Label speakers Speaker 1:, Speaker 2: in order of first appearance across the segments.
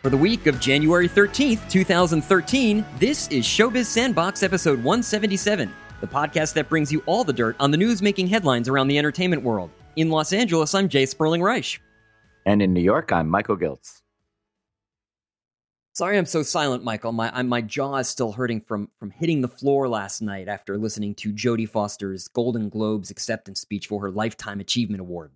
Speaker 1: For the week of January 13th, 2013, this is Showbiz Sandbox episode 177, the podcast that brings you all the dirt on the news making headlines around the entertainment world. In Los Angeles, I'm Jay Sperling Reich.
Speaker 2: And in New York, I'm Michael Giltz.
Speaker 1: Sorry I'm so silent, Michael. My jaw is still hurting from hitting the floor last night after listening to Jodie Foster's Golden Globes acceptance speech for her Lifetime Achievement Award.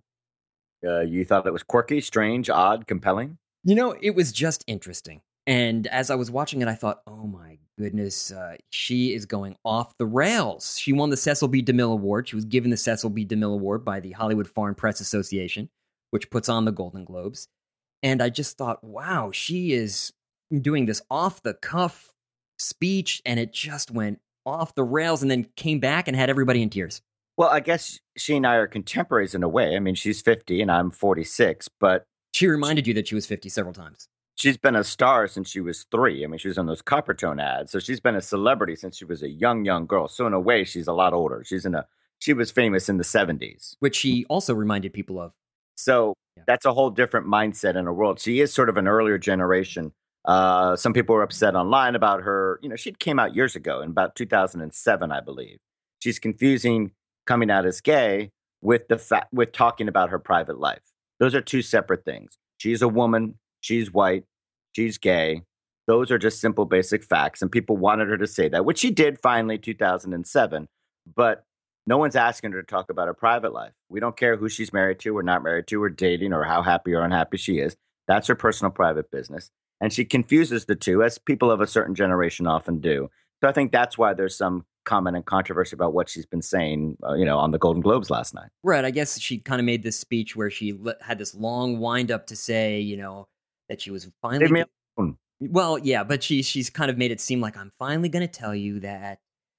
Speaker 2: You thought it was quirky, strange, odd, compelling?
Speaker 1: You know, it was just interesting. And as I was watching it, I thought, oh my goodness, she is going off the rails. She won the Cecil B. DeMille Award. She was given the Cecil B. DeMille Award by the Hollywood Foreign Press Association, which puts on the Golden Globes. And I just thought, wow, she is doing this off-the-cuff speech, and it just went off the rails and then came back and had everybody in tears.
Speaker 2: Well, I guess she and I are contemporaries in a way. I mean, she's 50 and I'm 46, but
Speaker 1: she reminded you that she was 50 several times.
Speaker 2: She's been a star since she was 3. I mean, she was on those Coppertone ads. So she's been a celebrity since she was a young girl. So in a way, she's a lot older. She was famous in the 70s.
Speaker 1: Which she also reminded people of.
Speaker 2: So That's a whole different mindset in her world. She is sort of an earlier generation. Some people were upset online about her. You know, she came out years ago in about 2007, I believe. She's confusing coming out as gay with with talking about her private life. Those are two separate things. She's a woman. She's white. She's gay. Those are just simple, basic facts. And people wanted her to say that, which she did finally 2007. But no one's asking her to talk about her private life. We don't care who she's married to or not married to or dating or how happy or unhappy she is. That's her personal private business. And she confuses the two, as people of a certain generation often do. So I think that's why there's some comment and controversy about what she's been saying, on the Golden Globes last night.
Speaker 1: Right. I guess she kind of made this speech where she had this long wind up to say, that she was finally. Well, yeah, but she's kind of made it seem like I'm finally going to tell you that.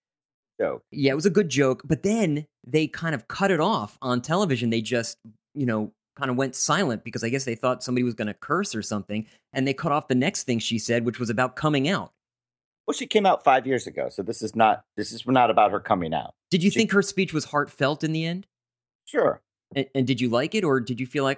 Speaker 2: Joke.
Speaker 1: Yeah, it was a good joke. But then they kind of cut it off on television. They just, kind of went silent because I guess they thought somebody was going to curse or something. And they cut off the next thing she said, which was about coming out.
Speaker 2: Well, she came out 5 years ago, so this is not about her coming out.
Speaker 1: Did you think her speech was heartfelt in the end?
Speaker 2: Sure.
Speaker 1: And did you like it, or did you feel like,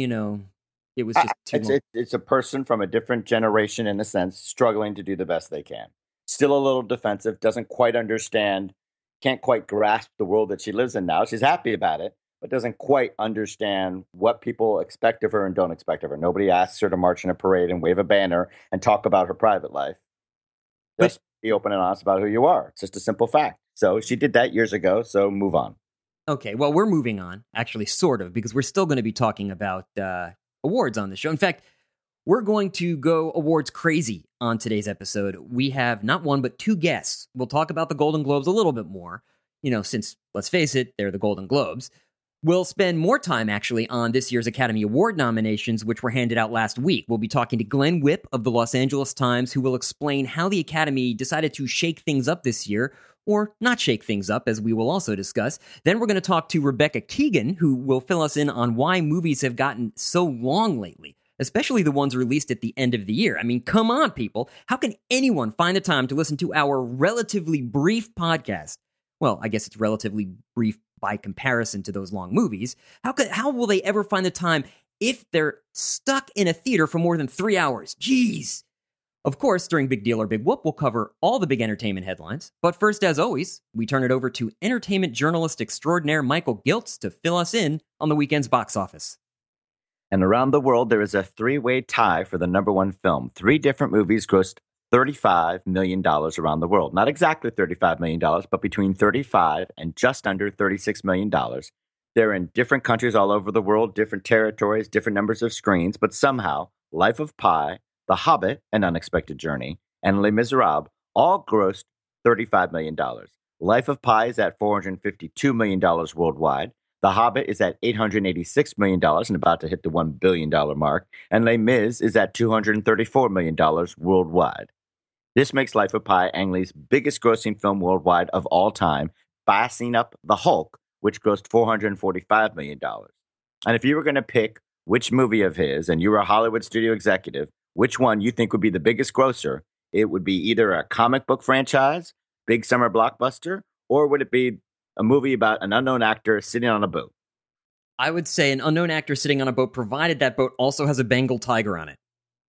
Speaker 1: it was just too long?
Speaker 2: It's a person from a different generation, in a sense, struggling to do the best they can. Still a little defensive, doesn't quite understand, can't quite grasp the world that she lives in now. She's happy about it, but doesn't quite understand what people expect of her and don't expect of her. Nobody asks her to march in a parade and wave a banner and talk about her private life. Just be open and honest about who you are. It's just a simple fact. So she did that years ago, so move on.
Speaker 1: Okay, well, we're moving on, actually, sort of, because we're still going to be talking about awards on the show. In fact, we're going to go awards crazy on today's episode. We have not one, but two guests. We'll talk about the Golden Globes a little bit more, since, let's face it, they're the Golden Globes. We'll spend more time, actually, on this year's Academy Award nominations, which were handed out last week. We'll be talking to Glenn Whipp of the Los Angeles Times, who will explain how the Academy decided to shake things up this year, or not shake things up, as we will also discuss. Then we're going to talk to Rebecca Keegan, who will fill us in on why movies have gotten so long lately, especially the ones released at the end of the year. I mean, come on, people. How can anyone find the time to listen to our relatively brief podcast? Well, I guess it's relatively brief by comparison to those long movies. How will they ever find the time if they're stuck in a theater for more than 3 hours? Jeez. Of course, during Big Deal or Big Whoop, we'll cover all the big entertainment headlines. But first, as always, we turn it over to entertainment journalist extraordinaire Michael Giltz to fill us in on the weekend's box office.
Speaker 2: And around the world, there is a three-way tie for the number one film. 3 different movies grossed $35 million around the world. Not exactly $35 million, but between $35 and just under $36 million. They're in different countries all over the world, different territories, different numbers of screens, but somehow Life of Pi, The Hobbit, An Unexpected Journey, and Les Miserables all grossed $35 million. Life of Pi is at $452 million worldwide. The Hobbit is at $886 million and about to hit the $1 billion mark. And Les Mis is at $234 million worldwide. This makes Life of Pi Ang Lee's biggest grossing film worldwide of all time, passing up The Hulk, which grossed $445 million. And if you were going to pick which movie of his, and you were a Hollywood studio executive, which one you think would be the biggest grosser, it would be either a comic book franchise, big summer blockbuster, or would it be a movie about an unknown actor sitting on a boat?
Speaker 1: I would say an unknown actor sitting on a boat, provided that boat also has a Bengal tiger on it.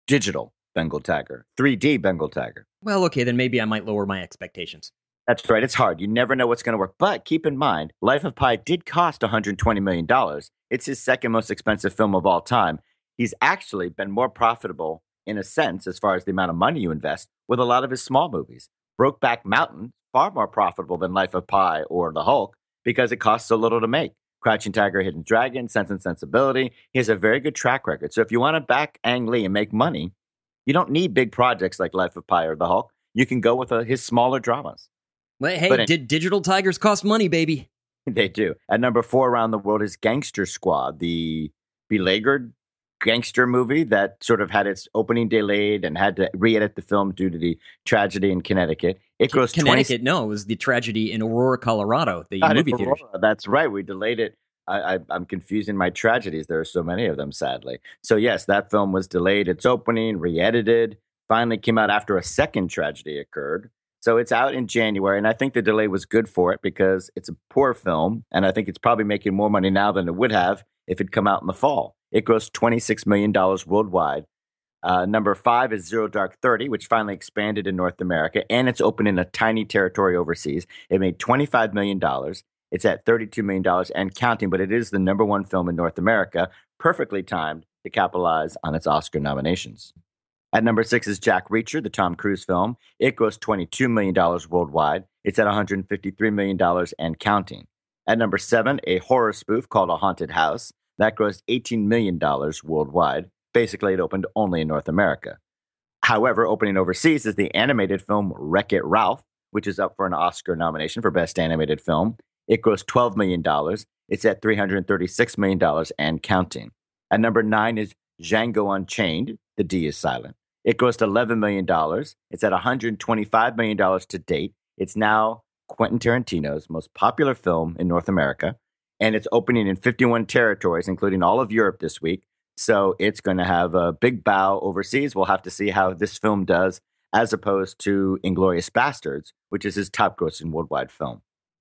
Speaker 2: digital Bengal tiger, 3D Bengal tiger.
Speaker 1: Well, okay, then maybe I might lower my expectations.
Speaker 2: That's right. It's hard. You never know what's going to work. But keep in mind, Life of Pi did cost $120 million. It's his second most expensive film of all time. He's actually been more profitable in a sense, as far as the amount of money you invest, with a lot of his small movies. Brokeback Mountain, far more profitable than Life of Pi or The Hulk because it costs so little to make. Crouching Tiger, Hidden Dragon, Sense and Sensibility. He has a very good track record. So if you want to back Ang Lee and make money, you don't need big projects like Life of Pi or The Hulk. You can go with his smaller dramas.
Speaker 1: Well, hey, digital tigers cost money, baby?
Speaker 2: They do. At number 4 around the world is Gangster Squad, the beleaguered gangster movie that sort of had its opening delayed and had to re-edit the film due to the tragedy in Connecticut. It grossed
Speaker 1: Connecticut, no, it was the tragedy in Aurora, Colorado, the movie theater.
Speaker 2: That's right. We delayed it. I'm confusing my tragedies. There are so many of them, sadly. So yes, that film was delayed. Its opening, re-edited, finally came out after a second tragedy occurred. So it's out in January, and I think the delay was good for it because it's a poor film, and I think it's probably making more money now than it would have if it'd come out in the fall. It grossed $26 million worldwide. Number 5 is Zero Dark 30, which finally expanded in North America, and it's open in a tiny territory overseas. It made $25 million. It's at $32 million and counting, but it is the number 1 film in North America, perfectly timed to capitalize on its Oscar nominations. At number 6 is Jack Reacher, the Tom Cruise film. It grossed $22 million worldwide. It's at $153 million and counting. At number 7, a horror spoof called A Haunted House. That grossed $18 million worldwide. Basically, it opened only in North America. However, opening overseas is the animated film Wreck-It Ralph, which is up for an Oscar nomination for Best Animated Film. It grossed $12 million. It's at $336 million and counting. At number 9 is Django Unchained. The D is silent. It grossed $11 million. It's at $125 million to date. It's now Quentin Tarantino's most popular film in North America, and it's opening in 51 territories, including all of Europe this week. So it's going to have a big bow overseas. We'll have to see how this film does as opposed to Inglourious Basterds, which is his top-grossing worldwide film.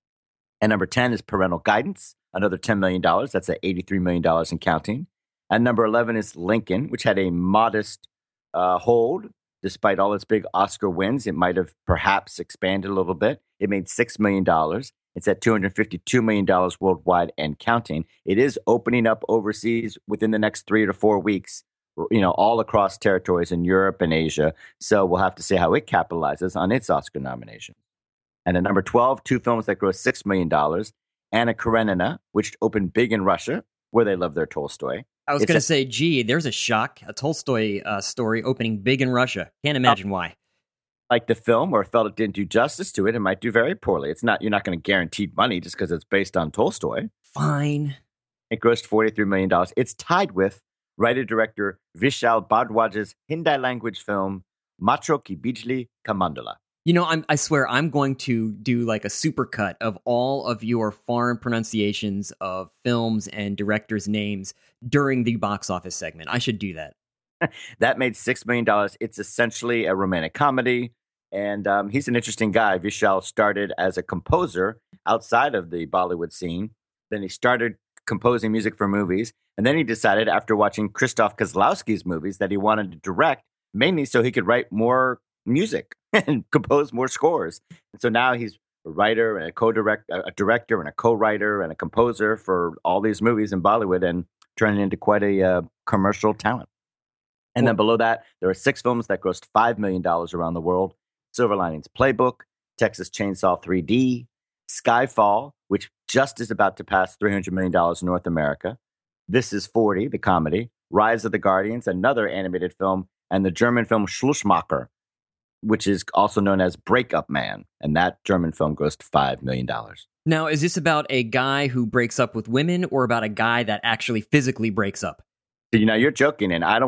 Speaker 2: And number 10 is Parental Guidance, another $10 million. That's at $83 million and counting. And number 11 is Lincoln, which had a modest hold. Despite all its big Oscar wins, it might have perhaps expanded a little bit. It made $6 million. It's at $252 million worldwide and counting. It is opening up overseas within the next 3 to 4 weeks, all across territories in Europe and Asia. So we'll have to see how it capitalizes on its Oscar nomination. And at number 12, 2 films that grossed $6 million. Anna Karenina, which opened big in Russia, where they love their Tolstoy.
Speaker 1: I was going to say, gee, there's a shock. A Tolstoy story opening big in Russia. Can't imagine why.
Speaker 2: Like the film, or felt it didn't do justice to it, it might do very poorly. You're not going to guarantee money just because it's based on Tolstoy.
Speaker 1: Fine. It
Speaker 2: grossed $43 million. It's tied with writer-director Vishal Bhardwaj's Hindi language film Macho Ki Bijli Ka Mandala.
Speaker 1: I swear I'm going to do like a supercut of all of your foreign pronunciations of films and directors' names during the box office segment. I should do that.
Speaker 2: That made $6 million. It's essentially a romantic comedy, and he's an interesting guy. Vishal started as a composer outside of the Bollywood scene. Then he started composing music for movies, and then he decided after watching Krzysztof Kozlowski's movies that he wanted to direct, mainly so he could write more music and compose more scores. And so now he's a writer and a director and a co-writer and a composer for all these movies in Bollywood and turning into quite a commercial talent. And then below that, there are 6 films that grossed $5 million around the world. Silver Linings Playbook, Texas Chainsaw 3D, Skyfall, which just is about to pass $300 million in North America. This is 40, the comedy, Rise of the Guardians, another animated film, and the German film Schlussmacher, which is also known as Breakup Man. And that German film grossed $5 million.
Speaker 1: Now, is this about a guy who breaks up with women or about a guy that actually physically breaks up?
Speaker 2: You're joking, and I'm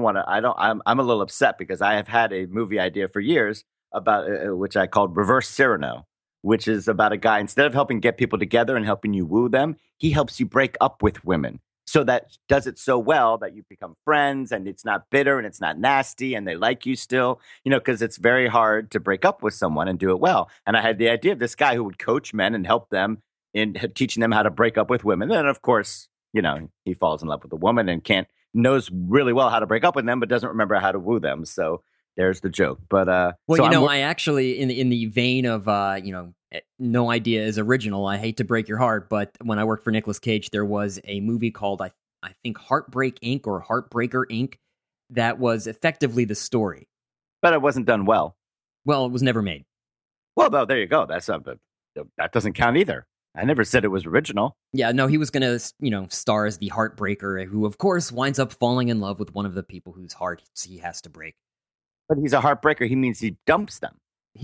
Speaker 2: a little upset because I have had a movie idea for years about which I called Reverse Cyrano, which is about a guy, instead of helping get people together and helping you woo them, he helps you break up with women. So that does it so well that you become friends and it's not bitter and it's not nasty and they like you still, because it's very hard to break up with someone and do it well. And I had the idea of this guy who would coach men and help them in teaching them how to break up with women. And then, of course, he falls in love with a woman and can't knows really well how to break up with them, but doesn't remember how to woo them. So there's the joke. But
Speaker 1: well,
Speaker 2: so
Speaker 1: I actually in the vein of no idea is original. I hate to break your heart, but when I worked for Nicolas Cage, there was a movie called I think Heartbreak Inc. or Heartbreaker Inc. that was effectively the story.
Speaker 2: But it wasn't done well.
Speaker 1: Well, it was never made.
Speaker 2: Well, no, there you go. That doesn't count either. I never said it was original.
Speaker 1: Yeah, no, he was going to, star as the heartbreaker, who, of course, winds up falling in love with one of the people whose heart he has to break.
Speaker 2: But he's a heartbreaker. He means he dumps them.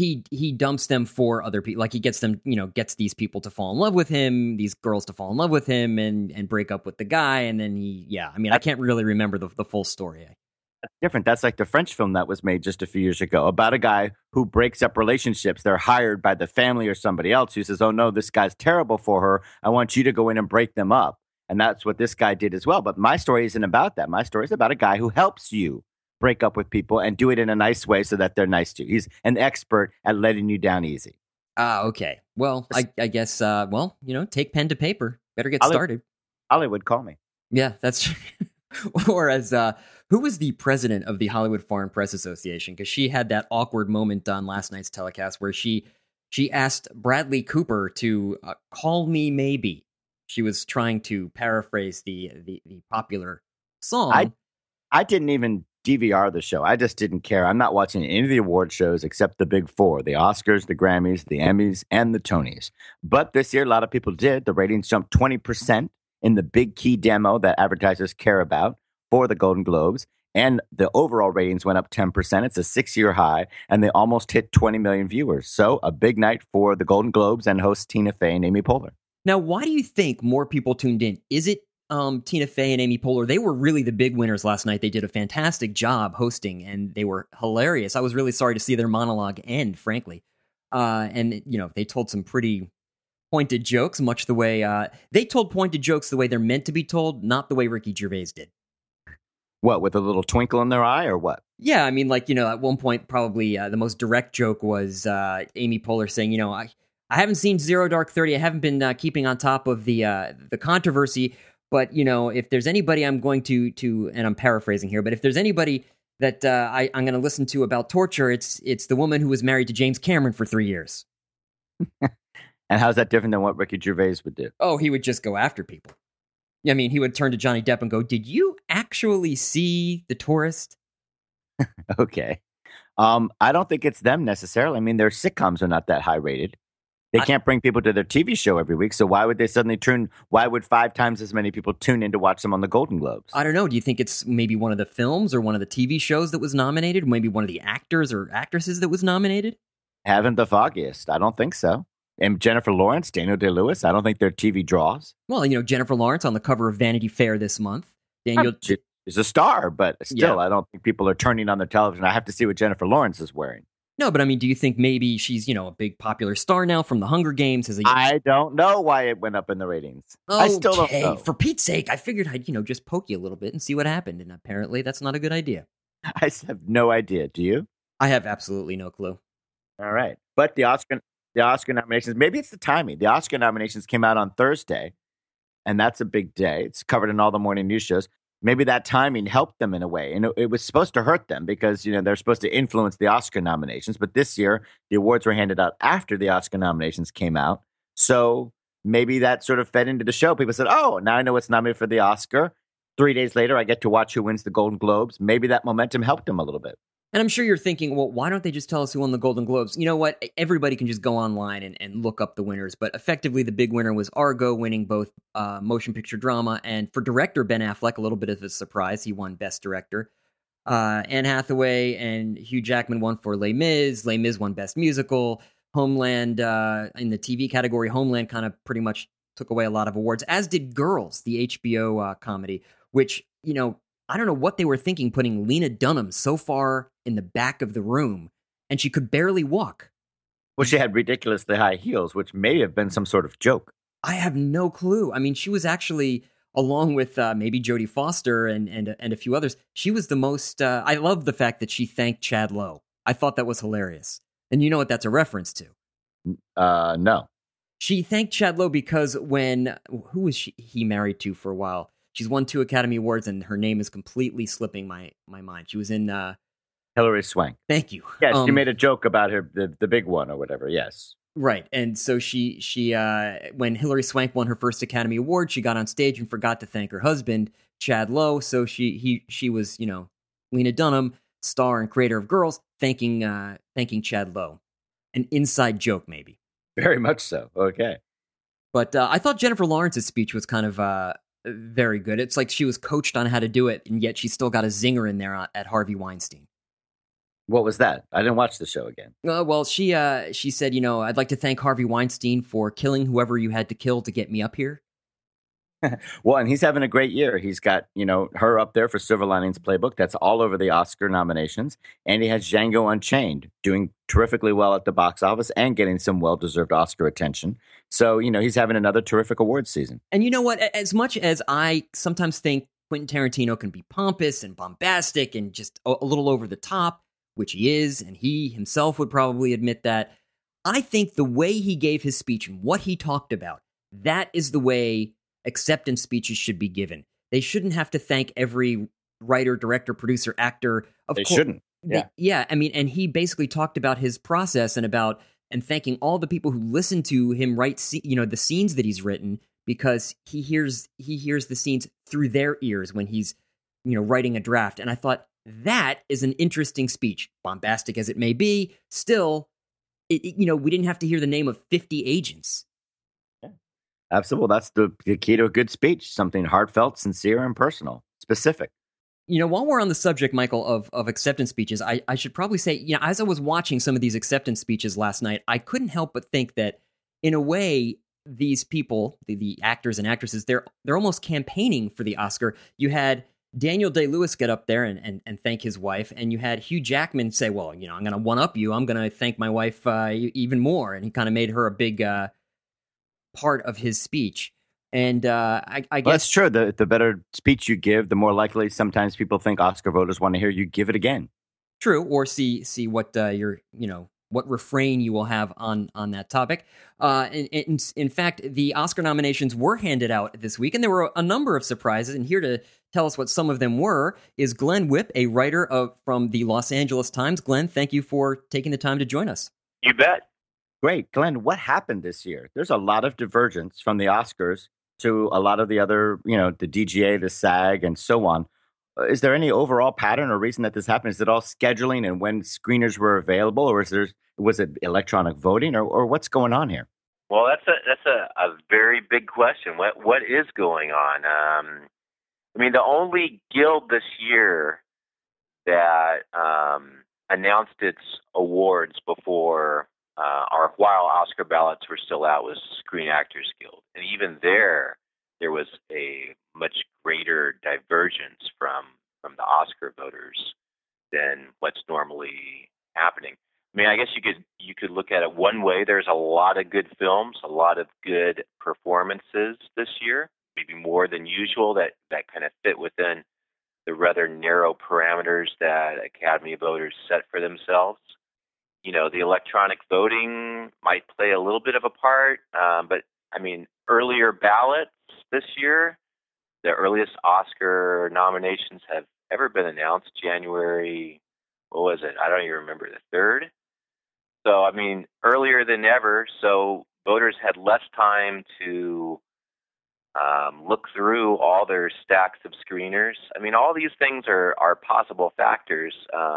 Speaker 1: He dumps them for other people. Like, he gets them, gets these people to fall in love with him, these girls to fall in love with him, and break up with the guy. And then I can't really remember the full story.
Speaker 2: That's different. That's like the French film that was made just a few years ago about a guy who breaks up relationships. They're hired by the family or somebody else who says, oh, no, this guy's terrible for her. I want you to go in and break them up. And that's what this guy did as well. But my story isn't about that. My story is about a guy who helps you break up with people and do it in a nice way so that they're nice to you. He's an expert at letting you down easy.
Speaker 1: Okay. Well, I guess, take pen to paper. Better get started.
Speaker 2: Hollywood, call me.
Speaker 1: Yeah, that's true. Or as who was the president of the Hollywood Foreign Press Association? Because she had that awkward moment on last night's telecast where she asked Bradley Cooper to call me maybe. She was trying to paraphrase the popular song.
Speaker 2: I didn't even DVR the show. I just didn't care. I'm not watching any of the award shows except the big four: the Oscars, the Grammys, the Emmys, and the Tonys. But this year, a lot of people did. The ratings jumped 20%. In the big key demo that advertisers care about for the Golden Globes. And the overall ratings went up 10%. It's a 6-year high, and they almost hit 20 million viewers. So a big night for the Golden Globes and hosts Tina Fey and Amy Poehler.
Speaker 1: Now, why do you think more people tuned in? Is it Tina Fey and Amy Poehler? They were really the big winners last night. They did a fantastic job hosting, and they were hilarious. I was really sorry to see their monologue end, frankly. And they told some pretty pointed jokes, much the way they told pointed jokes the way they're meant to be told, not the way Ricky Gervais did.
Speaker 2: What, with a little twinkle in their eye or what?
Speaker 1: Yeah, I mean, at one point, probably the most direct joke was Amy Poehler saying, I haven't seen Zero Dark 30. I haven't been keeping on top of the controversy. But, if there's anybody I'm going to, and I'm paraphrasing here, but if there's anybody that I'm going to listen to about torture, it's the woman who was married to James Cameron for 3 years.
Speaker 2: And how's that different than what Ricky Gervais would do?
Speaker 1: Oh, he would just go after people. I mean, he would turn to Johnny Depp and go, did you actually see The Tourist?
Speaker 2: Okay. I don't think it's them necessarily. I mean, their sitcoms are not that high rated. They can't bring people to their TV show every week. So why would they why would 5 times as many people tune in to watch them on the Golden Globes?
Speaker 1: I don't know. Do you think it's maybe one of the films or one of the TV shows that was nominated? Maybe one of the actors or actresses that was nominated?
Speaker 2: Haven't the foggiest. I don't think so. And Jennifer Lawrence, Daniel Day-Lewis, I don't think they're TV draws.
Speaker 1: Well, Jennifer Lawrence on the cover of Vanity Fair this month. Daniel
Speaker 2: is a star, but still, I don't think people are turning on their television. I have to see what Jennifer Lawrence is wearing.
Speaker 1: No, but I mean, do you think maybe she's, a big popular star now from The Hunger Games?
Speaker 2: I don't know why it went up in the ratings.
Speaker 1: Okay.
Speaker 2: I still don't know.
Speaker 1: For Pete's sake, I figured I'd, just poke you a little bit and see what happened. And apparently that's not a good idea.
Speaker 2: I have no idea. Do you?
Speaker 1: I have absolutely no clue.
Speaker 2: All right. But the Oscar nominations, maybe it's the timing. The Oscar nominations came out on Thursday, and that's a big day. It's covered in all the morning news shows. Maybe that timing helped them in a way. And it was supposed to hurt them because, they're supposed to influence the Oscar nominations. But this year, the awards were handed out after the Oscar nominations came out. So maybe that sort of fed into the show. People said, oh, now I know what's nominated for the Oscar. 3 days later, I get to watch who wins the Golden Globes. Maybe that momentum helped them a little bit.
Speaker 1: And I'm sure you're thinking, well, why don't they just tell us who won the Golden Globes? You know what? Everybody can just go online and look up the winners. But effectively, the big winner was Argo, winning both motion picture drama. And for director, Ben Affleck, a little bit of a surprise. He won Best Director. Anne Hathaway and Hugh Jackman won for Les Mis. Les Mis won Best Musical. Homeland, in the TV category, Homeland kind of pretty much took away a lot of awards, as did Girls, the HBO comedy, which, I don't know what they were thinking, putting Lena Dunham so far in the back of the room, and she could barely walk.
Speaker 2: Well, she had ridiculously high heels, which may have been some sort of joke.
Speaker 1: I have no clue. I mean, she was actually, along with maybe Jodie Foster and a few others, she was the most, I love the fact that she thanked Chad Lowe. I thought that was hilarious. And you know what that's a reference to?
Speaker 2: No.
Speaker 1: She thanked Chad Lowe because who was he married to for a while? She's won 2 Academy Awards, and her name is completely slipping my mind. She was in.
Speaker 2: Hilary Swank.
Speaker 1: Thank you.
Speaker 2: Yes, you made a joke about her, the big one or whatever. Yes.
Speaker 1: Right. And so she when Hilary Swank won her first Academy Award, she got on stage and forgot to thank her husband, Chad Lowe. So she was, Lena Dunham, star and creator of Girls, thanking Chad Lowe. An inside joke, maybe.
Speaker 2: Very much so. Okay.
Speaker 1: But I thought Jennifer Lawrence's speech was kind of very good. It's like she was coached on how to do it, and yet she still got a zinger in there at Harvey Weinstein.
Speaker 2: What was that? I didn't watch the show again.
Speaker 1: Well, she said, I'd like to thank Harvey Weinstein for killing whoever you had to kill to get me up here.
Speaker 2: Well, and he's having a great year. He's got, her up there for Silver Linings Playbook. That's all over the Oscar nominations. And he has Django Unchained doing terrifically well at the box office and getting some well-deserved Oscar attention. So, he's having another terrific awards season.
Speaker 1: And you know what? As much as I sometimes think Quentin Tarantino can be pompous and bombastic and just a little over the top, which he is, and he himself would probably admit that, I think the way he gave his speech and what he talked about, that is the way acceptance speeches should be given. They shouldn't have to thank every writer, director, producer, actor.
Speaker 2: They shouldn't. Yeah.
Speaker 1: Yeah. I mean, and he basically talked about his process and thanking all the people who listen to him write, the scenes that he's written, because he hears the scenes through their ears when he's, writing a draft. And I thought that is an interesting speech, bombastic as it may be. Still, we didn't have to hear the name of 50 agents.
Speaker 2: Absolutely. That's the key to a good speech. Something heartfelt, sincere, and personal, specific.
Speaker 1: While we're on the subject, Michael, of acceptance speeches, I should probably say, as I was watching some of these acceptance speeches last night, I couldn't help but think that, in a way, these people, the actors and actresses, they're almost campaigning for the Oscar. You had Daniel Day-Lewis get up there and thank his wife, and you had Hugh Jackman say, well, I'm going to one-up you. I'm going to thank my wife even more. And he kind of made her a big part of his speech. And I guess
Speaker 2: that's true. The better speech you give, the more likely sometimes people think Oscar voters want to hear you give it again.
Speaker 1: True, or see what what refrain you will have on that topic. In fact, the Oscar nominations were handed out this week, and there were a number of surprises. And here to tell us what some of them were is Glenn Whipp, a writer from the Los Angeles Times. Glenn, thank you for taking the time to join us.
Speaker 3: You bet.
Speaker 2: Great. Glenn, what happened this year? There's a lot of divergence from the Oscars to a lot of the other, the DGA, the SAG, and so on. Is there any overall pattern or reason that this happened? Is it all scheduling and when screeners were available, or was it electronic voting, or what's going on here?
Speaker 3: Well, that's a very big question. What is going on? The only guild this year that announced its awards before while Oscar ballots were still out was Screen Actors Guild, and even there was a much greater divergence from the Oscar voters than what's normally happening. I guess you could look at it one way. There's a lot of good films, a lot of good performances this year, maybe more than usual, that kind of fit within the rather narrow parameters that Academy voters set for themselves. The electronic voting might play a little bit of a part, but earlier ballots this year, the earliest Oscar nominations have ever been announced, January, what was it? I don't even remember, the 3rd. So, earlier than ever, so voters had less time to look through all their stacks of screeners. All these things are possible factors.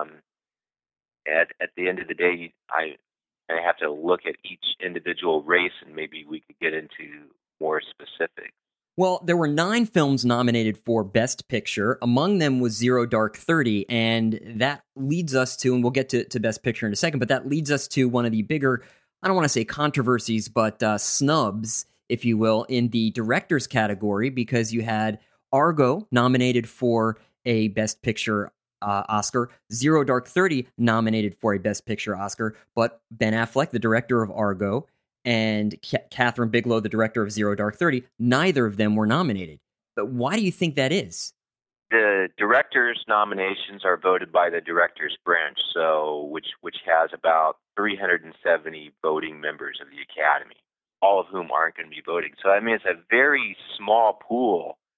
Speaker 3: At the end of the day, I have to look at each individual race, and maybe we could get into more specifics.
Speaker 1: Well, there were 9 films nominated for Best Picture. Among them was Zero Dark 30, and that leads us to, and we'll get to Best Picture in a second, but that leads us to one of the bigger, I don't want to say controversies, but snubs, if you will, in the director's category, because you had Argo nominated for a Best Picture Oscar, Zero Dark 30 nominated for a Best Picture Oscar, but Ben Affleck, the director of Argo, and Catherine Bigelow, the director of Zero Dark 30, neither of them were nominated. But why do you think that is?
Speaker 3: The directors' nominations are voted by the directors' branch, so which has about 370 voting members of the Academy, all of whom aren't going to be voting. So it's a very small pool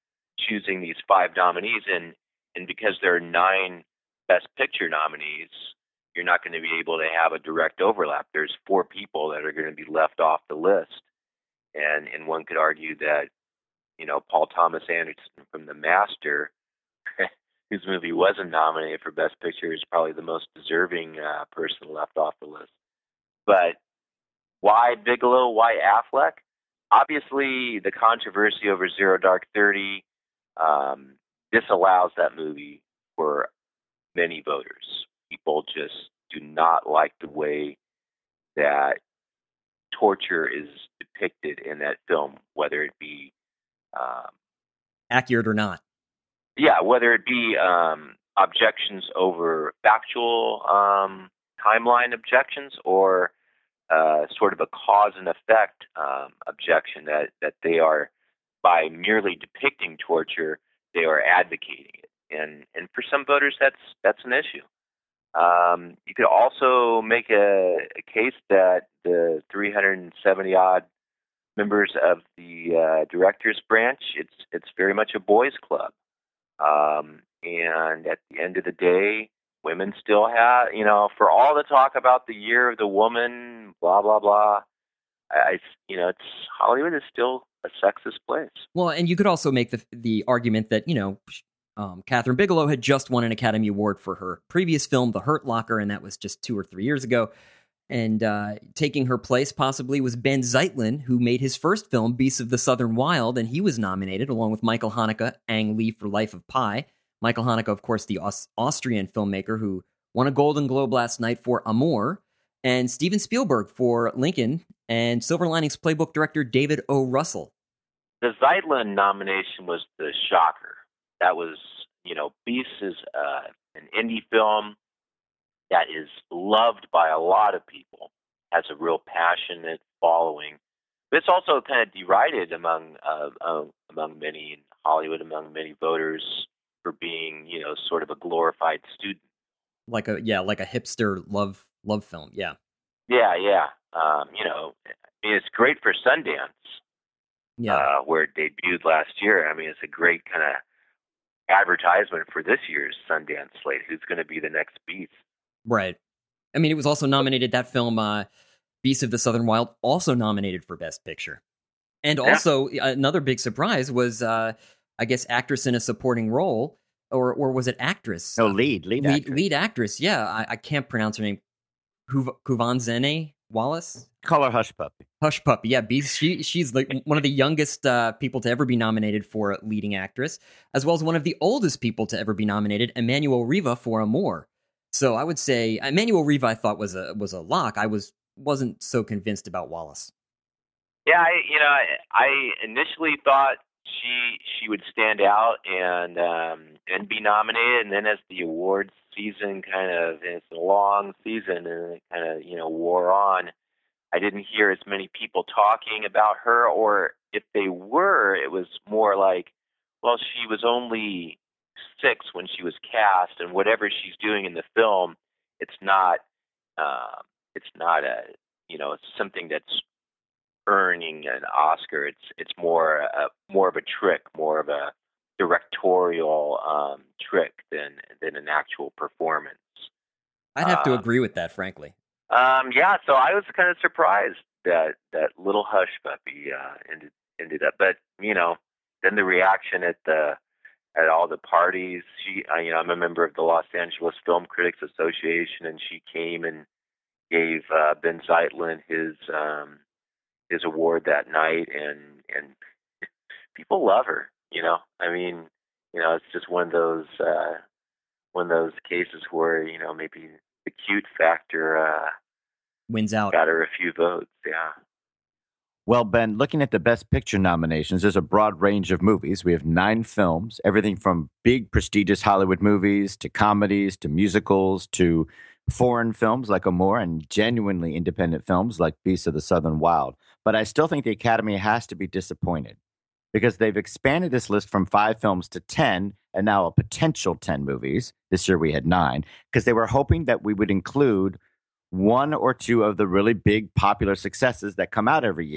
Speaker 3: choosing these 5 nominees, and because there are 9 Best Picture nominees, you're not going to be able to have a direct overlap. There's 4 people that are going to be left off the list, and one could argue that, Paul Thomas Anderson from The Master, whose movie wasn't nominated for Best Picture, is probably the most deserving person left off the list. But why Bigelow? Why Affleck? Obviously, the controversy over Zero Dark 30 disallows that movie for many voters. People just do not like the way that torture is depicted in that film, whether it be
Speaker 1: accurate or not.
Speaker 3: Yeah, whether it be objections over factual timeline objections or sort of a cause and effect objection that they are, by merely depicting torture, they are advocating it, and for some voters that's an issue. You could also make a case that the 370 odd members of the director's branch, it's very much a boys' club, and at the end of the day, women still have, for all the talk about the year of the woman, blah blah blah. It's Hollywood is still a sexist place.
Speaker 1: Well, and you could also make the argument that Catherine Bigelow had just won an Academy Award for her previous film, The Hurt Locker, and that was just 2 or 3 years ago. And taking her place possibly was Ben Zeitlin, who made his first film, Beasts of the Southern Wild, and he was nominated along with Michael Haneke, Ang Lee for Life of Pi. Michael Haneke, of course, the Austrian filmmaker who won a Golden Globe last night for Amour, and Steven Spielberg for Lincoln, and Silver Linings Playbook director David O. Russell.
Speaker 3: The Zeitlin nomination was the shocker. That was, Beasts is an indie film that is loved by a lot of people, has a real passionate following. But it's also kind of derided among many in Hollywood, among many voters, for being, sort of a glorified student.
Speaker 1: Like a hipster love film, yeah.
Speaker 3: Yeah. It's great for Sundance, where it debuted last year. I mean, it's a great kind of advertisement for this year's Sundance slate. Who's going to be the next Beast?
Speaker 1: Right. I mean, it was also nominated, that film, Beasts of the Southern Wild, also nominated for Best Picture. And also, another big surprise was, I guess, actress in a supporting role, or was it actress?
Speaker 2: No, lead actress.
Speaker 1: Lead actress, yeah. I can't pronounce her name. Kuvanzene Wallace?
Speaker 2: Call her Hush Puppy.
Speaker 1: Hush Puppy, yeah. She's like one of the youngest people to ever be nominated for leading actress, as well as one of the oldest people to ever be nominated, Emmanuel Riva, for Amour. So I would say Emmanuel Riva I thought was a lock. I wasn't so convinced about Wallace.
Speaker 3: Yeah, I initially thought she would stand out and be nominated, and then as the awards season it's a long season and it kind of wore on, I didn't hear as many people talking about her, or if they were, it was more like, well, she was only 6 when she was cast, and whatever she's doing in the film, it's not it's something that's earning an Oscar. It's more of a trick, more of a directorial trick than an actual performance.
Speaker 1: I'd have to agree with that, frankly.
Speaker 3: Yeah, so I was kind of surprised that little Hush Puppy ended up, but then the reaction at all the parties. I'm a member of the Los Angeles Film Critics Association, and she came and gave Ben Zeitlin his award that night, and people love her. I mean, it's just one of those cases where maybe the cute factor
Speaker 1: wins out,
Speaker 3: got her a few votes. Yeah.
Speaker 2: Well, Ben, looking at the Best Picture nominations, there's a broad range of movies. We have 9 films, everything from big, prestigious Hollywood movies to comedies to musicals to foreign films like Amour and genuinely independent films like Beasts of the Southern Wild. But I still think the Academy has to be disappointed because they've expanded this list from 5 films to 10 and now a potential 10 movies. This year we had 9 because they were hoping that we would include 1 or 2 of the really big popular successes that come out every year.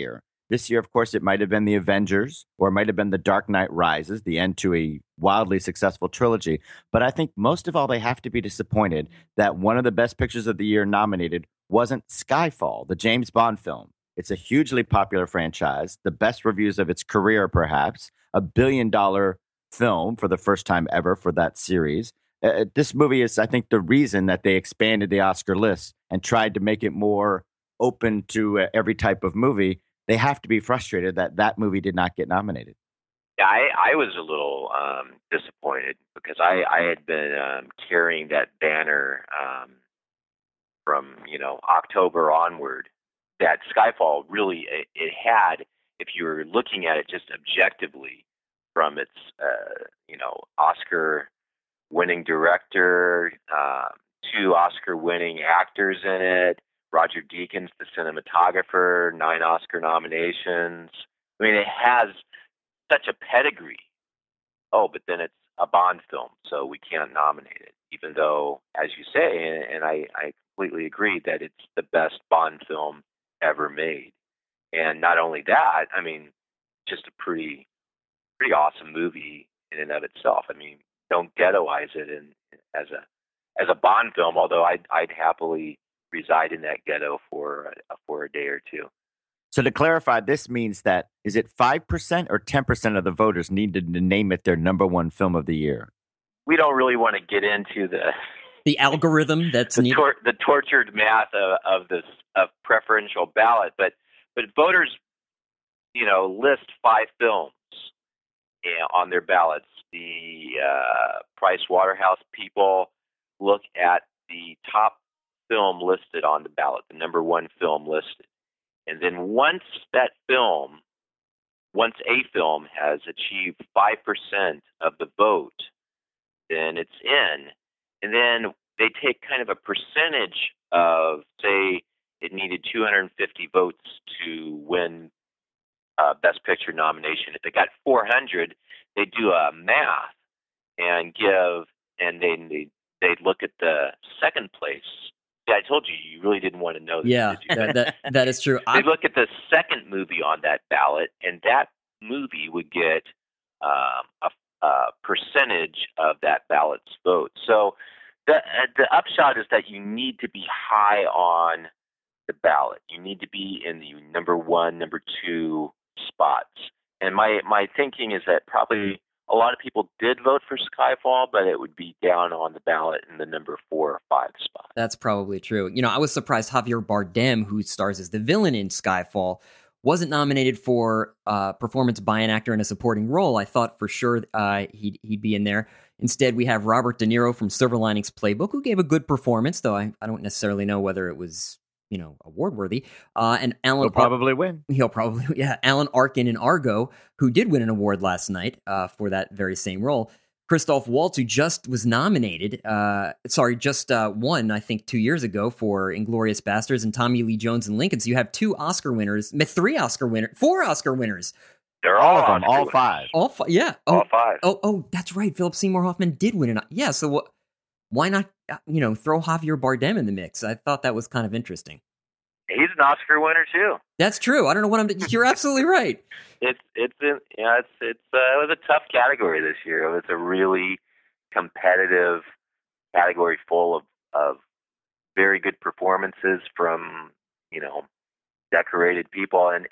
Speaker 2: This year, of course, it might have been The Avengers, or it might have been The Dark Knight Rises, the end to a wildly successful trilogy. But I think most of all, they have to be disappointed that one of the best pictures of the year nominated wasn't Skyfall, the James Bond film. It's a hugely popular franchise, the best reviews of its career, perhaps, $1 billion film for the first time ever for that series. This movie is, I think, the reason that they expanded the Oscar list and tried to make it more open to every type of movie. They have to be frustrated that that movie did not get nominated.
Speaker 3: Yeah, I was a little disappointed because I had been carrying that banner from October onward. That Skyfall really it had, if you were looking at it just objectively from its Oscar-winning director, 2 Oscar-winning actors in it. Roger Deakins, the cinematographer, 9 Oscar nominations. I mean, it has such a pedigree. Oh, but then it's a Bond film, so we can't nominate it, even though, as you say, and I completely agree, that it's the best Bond film ever made. And not only that, I mean, just a pretty awesome movie in and of itself. I mean, don't ghettoize it as a Bond film, although I'd happily reside in that ghetto for a day or two.
Speaker 2: So to clarify, this means that, is it 5% or 10% of the voters needed to name it their number one film of the year?
Speaker 3: We don't really want to get into
Speaker 1: the algorithm that's
Speaker 3: the tortured math of preferential ballot, but voters, list 5 films on their ballots. The Price Waterhouse people look at the top film listed on the ballot, the number one film listed. And then once a film has achieved 5% of the vote, then it's in. And then they take kind of a percentage of, say, it needed 250 votes to win Best Picture nomination. If they got 400, they do a math and then they look at the second place. Yeah, I told you really didn't want to know this.
Speaker 1: Yeah, that is true.
Speaker 3: They look at the second movie on that ballot, and that movie would get a percentage of that ballot's vote. So the upshot is that you need to be high on the ballot. You need to be in the number 1, number 2 spots. And my thinking is that probably a lot of people did vote for Skyfall, but it would be down on the ballot in the number 4 or 5 spot.
Speaker 1: That's probably true. I was surprised Javier Bardem, who stars as the villain in Skyfall, wasn't nominated for performance by an actor in a supporting role. I thought for sure he'd be in there. Instead, we have Robert De Niro from Silver Linings Playbook, who gave a good performance, though I don't necessarily know whether it was award worthy. And Alan
Speaker 2: He'll probably win.
Speaker 1: Alan Arkin in Argo, who did win an award last night for that very same role. Christoph Waltz, who just was nominated, won, I think, 2 years ago for Inglourious Basterds, and Tommy Lee Jones in Lincoln. So you have 4 Oscar winners.
Speaker 3: They're all
Speaker 2: of them, all 5.
Speaker 1: All 5, yeah.
Speaker 3: All 5.
Speaker 1: Oh, that's right. Philip Seymour Hoffman did win an. Yeah, so why not, throw Javier Bardem in the mix? I thought that was kind of interesting.
Speaker 3: He's an Oscar winner too.
Speaker 1: That's true. I don't know what you're absolutely right.
Speaker 3: It was a tough category this year. It was a really competitive category full of very good performances from decorated people and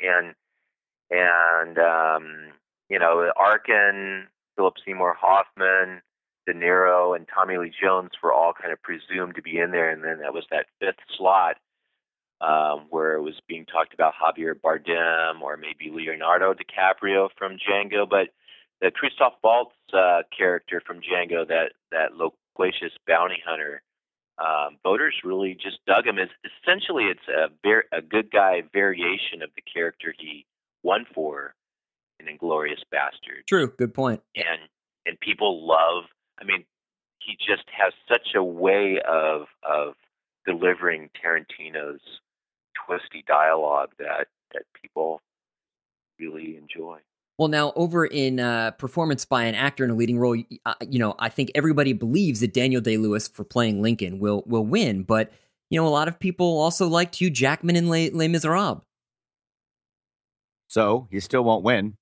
Speaker 3: Arkin, Philip Seymour Hoffman, De Niro, and Tommy Lee Jones were all kind of presumed to be in there, and then that was that 5th slot where it was being talked about Javier Bardem or maybe Leonardo DiCaprio from Django. But the Christoph Waltz character from Django, that loquacious bounty hunter, voters really just dug him. Essentially, it's a good guy variation of the character he won for in Inglourious Basterds.
Speaker 1: True, good point.
Speaker 3: And people love. I mean, he just has such a way of delivering Tarantino's twisty dialogue that people really enjoy.
Speaker 1: Well, now over in performance by an actor in a leading role, I think everybody believes that Daniel Day-Lewis for playing Lincoln will win, but a lot of people also liked Hugh Jackman in Les Miserables.
Speaker 2: So he still won't win.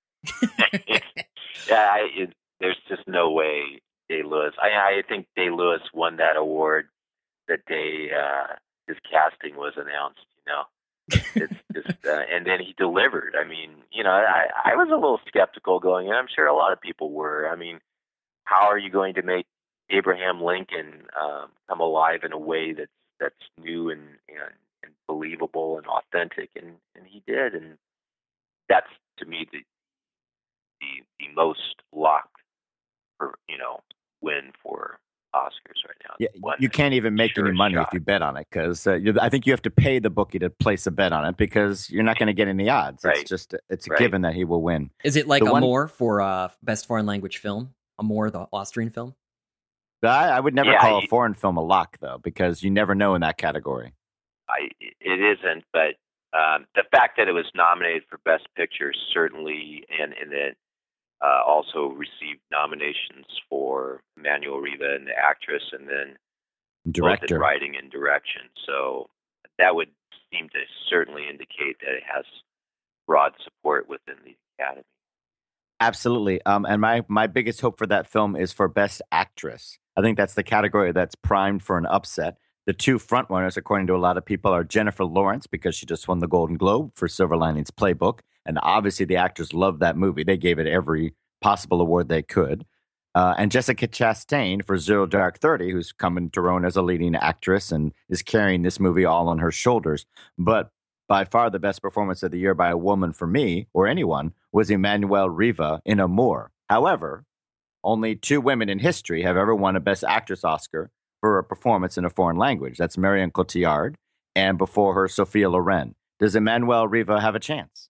Speaker 3: Yeah, there's just no way Day-Lewis. I think Day-Lewis won that award the day his casting was announced. It's just, and then he delivered. I mean, I was a little skeptical going in. I'm sure a lot of people were. I mean, how are you going to make Abraham Lincoln come alive in a way that's new and believable and authentic? And he did, and that's to me the most locked for win for Oscars right now.
Speaker 2: Yeah, you can't even make any money if you bet on it because I think you have to pay the bookie to place a bet on it because you're not going to get any odds.
Speaker 3: Right.
Speaker 2: It's just it's a given that he will win.
Speaker 1: Is it like Amour for best foreign language film? Amour, the Austrian film?
Speaker 2: I would never call a foreign film a lock though because you never know in that category.
Speaker 3: It isn't, but the fact that it was nominated for Best Picture certainly, and it also received nominations for Emmanuel Riva and the actress, and then
Speaker 2: director,
Speaker 3: both in writing and direction. So that would seem to certainly indicate that it has broad support within the Academy.
Speaker 2: Absolutely. And my biggest hope for that film is for Best Actress. I think that's the category that's primed for an upset. The two frontrunners, according to a lot of people, are Jennifer Lawrence because she just won the Golden Globe for Silver Linings Playbook. And obviously the actors loved that movie. They gave it every possible award they could. And Jessica Chastain for Zero Dark 30, who's coming to own as a leading actress and is carrying this movie all on her shoulders. But by far the best performance of the year by a woman for me, or anyone, was Emmanuel Riva in Amour. However, only two women in history have ever won a Best Actress Oscar for a performance in a foreign language. That's Marion Cotillard, and before her, Sophia Loren. Does Emmanuel Riva have a chance?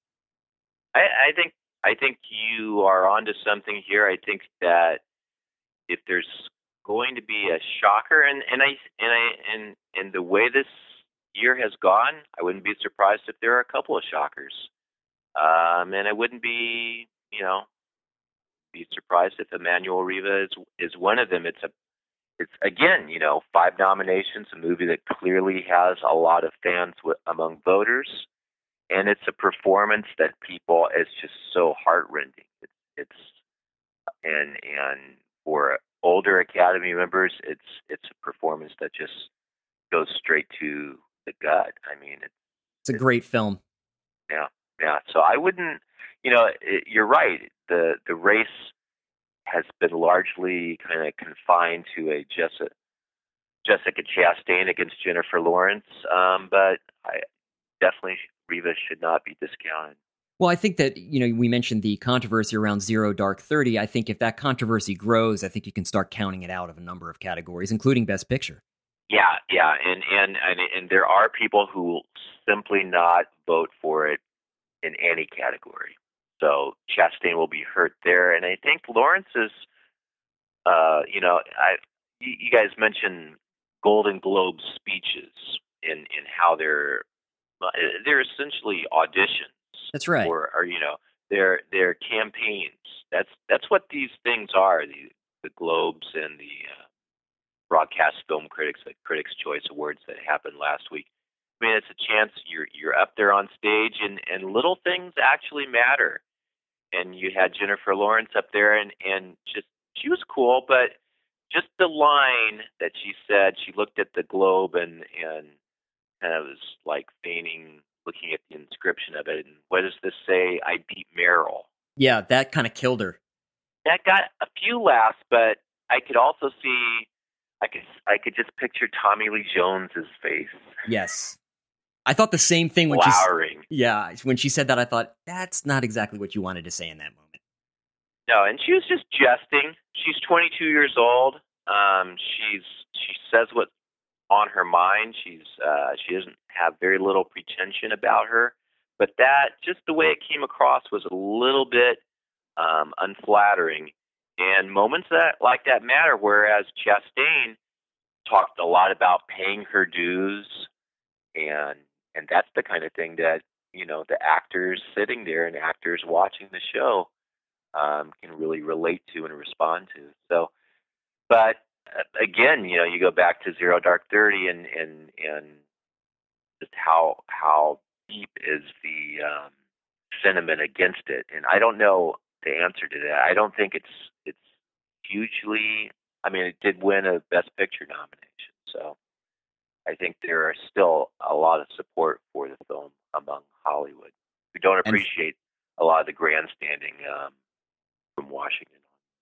Speaker 3: I think you are onto something here. I think that if there's going to be a shocker, and the way this year has gone, I wouldn't be surprised if there are a couple of shockers. And I wouldn't be surprised if Emmanuel Riva is one of them. It's again, 5 nominations, a movie that clearly has a lot of fans among voters, and it's a performance that it's just so heartrending. It's and for older Academy members, it's a performance that just goes straight to the gut. I mean,
Speaker 1: it's a great film.
Speaker 3: Yeah. So I wouldn't, you're right. The race has been largely kind of confined to a Jessica Chastain against Jennifer Lawrence, but definitely Riva should not be discounted.
Speaker 1: Well, I think that, we mentioned the controversy around Zero Dark 30. I think if that controversy grows, I think you can start counting it out of a number of categories, including Best Picture.
Speaker 3: Yeah, and there are people who will simply not vote for it in any category. So Chastain will be hurt there, and I think Lawrence is, you guys mentioned Golden Globe speeches in how they're essentially auditions.
Speaker 1: That's right.
Speaker 3: Or they're campaigns. That's what these things are. The Globes and the Broadcast Film Critics, the Critics' Choice Awards that happened last week. I mean, it's a chance you're up there on stage, and little things actually matter. And you had Jennifer Lawrence up there, and she was cool, but just the line that she said, she looked at the Globe and kind of was like feigning, looking at the inscription of it. And what does this say? I beat Meryl.
Speaker 1: Yeah, that kind of killed her.
Speaker 3: That got a few laughs, but I could also see, I could just picture Tommy Lee Jones's face.
Speaker 1: Yes. I thought the same thing when when she said that. I thought that's not exactly what you wanted to say in that moment.
Speaker 3: No, and she was just jesting. She's 22 years old. She says what's on her mind. She doesn't have very little pretension about her, but that just the way it came across was a little bit unflattering. And moments like that matter. Whereas Chastain talked a lot about paying her dues, and that's the kind of thing that the actors sitting there and actors watching the show can really relate to and respond to. So, but again, you go back to Zero Dark 30 and just how deep is sentiment against it, and I don't know the answer to that. I don't think it's hugely. I mean, it did win a Best Picture nomination, so I think there are still a lot of support for the film among Hollywood who don't appreciate a lot of the grandstanding from Washington.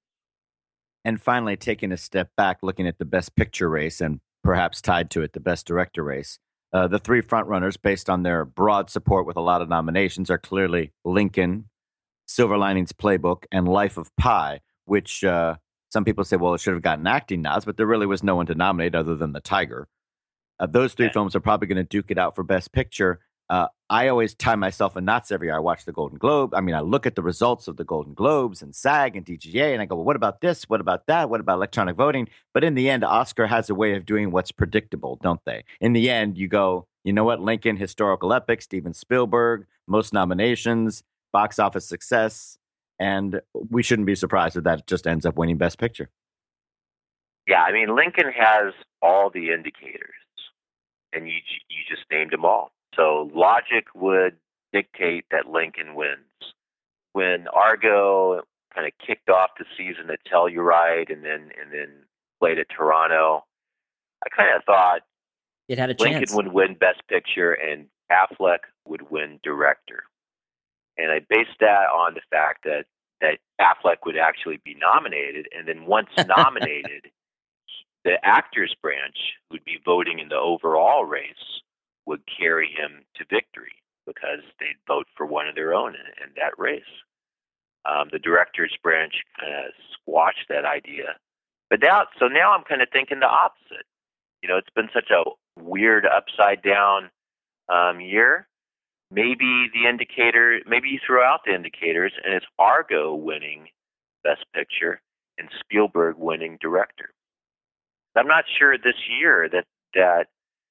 Speaker 2: And finally, taking a step back, looking at the Best Picture race and perhaps tied to it, the Best Director race, the three frontrunners, based on their broad support with a lot of nominations, are clearly Lincoln, Silver Linings Playbook, and Life of Pi, which some people say, well, it should have gotten acting nods, but there really was no one to nominate other than The Tiger. Those three films are probably going to duke it out for Best Picture. I always tie myself in knots every year. I watch the Golden Globe. I mean, I look at the results of the Golden Globes and SAG and DGA, and I go, well, what about this? What about that? What about electronic voting? But in the end, Oscar has a way of doing what's predictable, don't they? In the end, you go, you know what? Lincoln, historical epic, Steven Spielberg, most nominations, box office success, and we shouldn't be surprised if that just ends up winning Best Picture.
Speaker 3: Yeah, I mean, Lincoln has all the indicators, and you just named them all. So logic would dictate that Lincoln wins. When Argo kind of kicked off the season at Telluride and then played at Toronto, I kind of thought
Speaker 1: it had a
Speaker 3: Lincoln
Speaker 1: chance.
Speaker 3: would win Best Picture and Affleck would win Director. And I based that on the fact that Affleck would actually be nominated, and then once nominated, the actors branch would be voting in the overall race would carry him to victory because they'd vote for one of their own in that race. The director's branch kind of squashed that idea. But now I'm kind of thinking the opposite. You know, it's been such a weird upside down year. Maybe you throw out the indicators and it's Argo winning Best Picture and Spielberg winning Director. I'm not sure this year that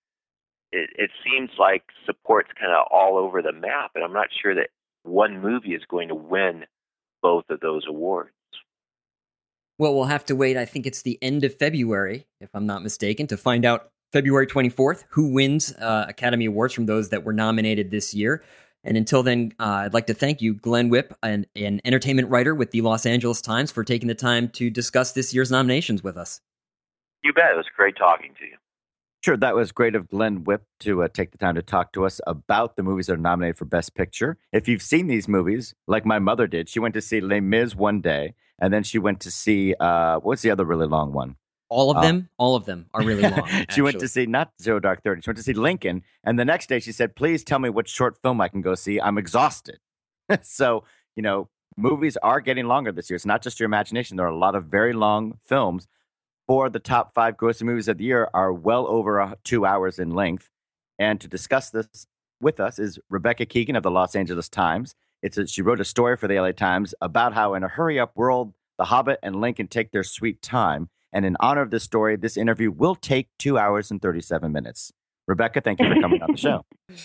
Speaker 3: it seems like support's kind of all over the map, and I'm not sure that one movie is going to win both of those awards.
Speaker 1: Well, we'll have to wait. I think it's the end of February, if I'm not mistaken, to find out February 24th who wins Academy Awards from those that were nominated this year. And until then, I'd like to thank you, Glenn Whipp, an entertainment writer with the Los Angeles Times, for taking the time to discuss this year's nominations with us.
Speaker 3: You bet. It was great talking to you.
Speaker 2: Sure, that was great of Glenn Whipp to take the time to talk to us about the movies that are nominated for Best Picture. If you've seen these movies, like my mother did, she went to see Les Mis one day, and then she went to see, what's the other really long one?
Speaker 1: All of them? All of them are really long.
Speaker 2: She went to see, not Zero Dark 30, she went to see Lincoln, and the next day she said, please tell me what short film I can go see. I'm exhausted. So, you know, movies are getting longer this year. It's not just your imagination. There are a lot of very long films. 4 of the top 5 grossing movies of the year are well over 2 hours in length. And to discuss this with us is Rebecca Keegan of the Los Angeles Times. She wrote a story for the LA Times about how in a hurry-up world, The Hobbit and Lincoln take their sweet time. And in honor of this story, this interview will take 2 hours and 37 minutes. Rebecca, thank you for coming on the show.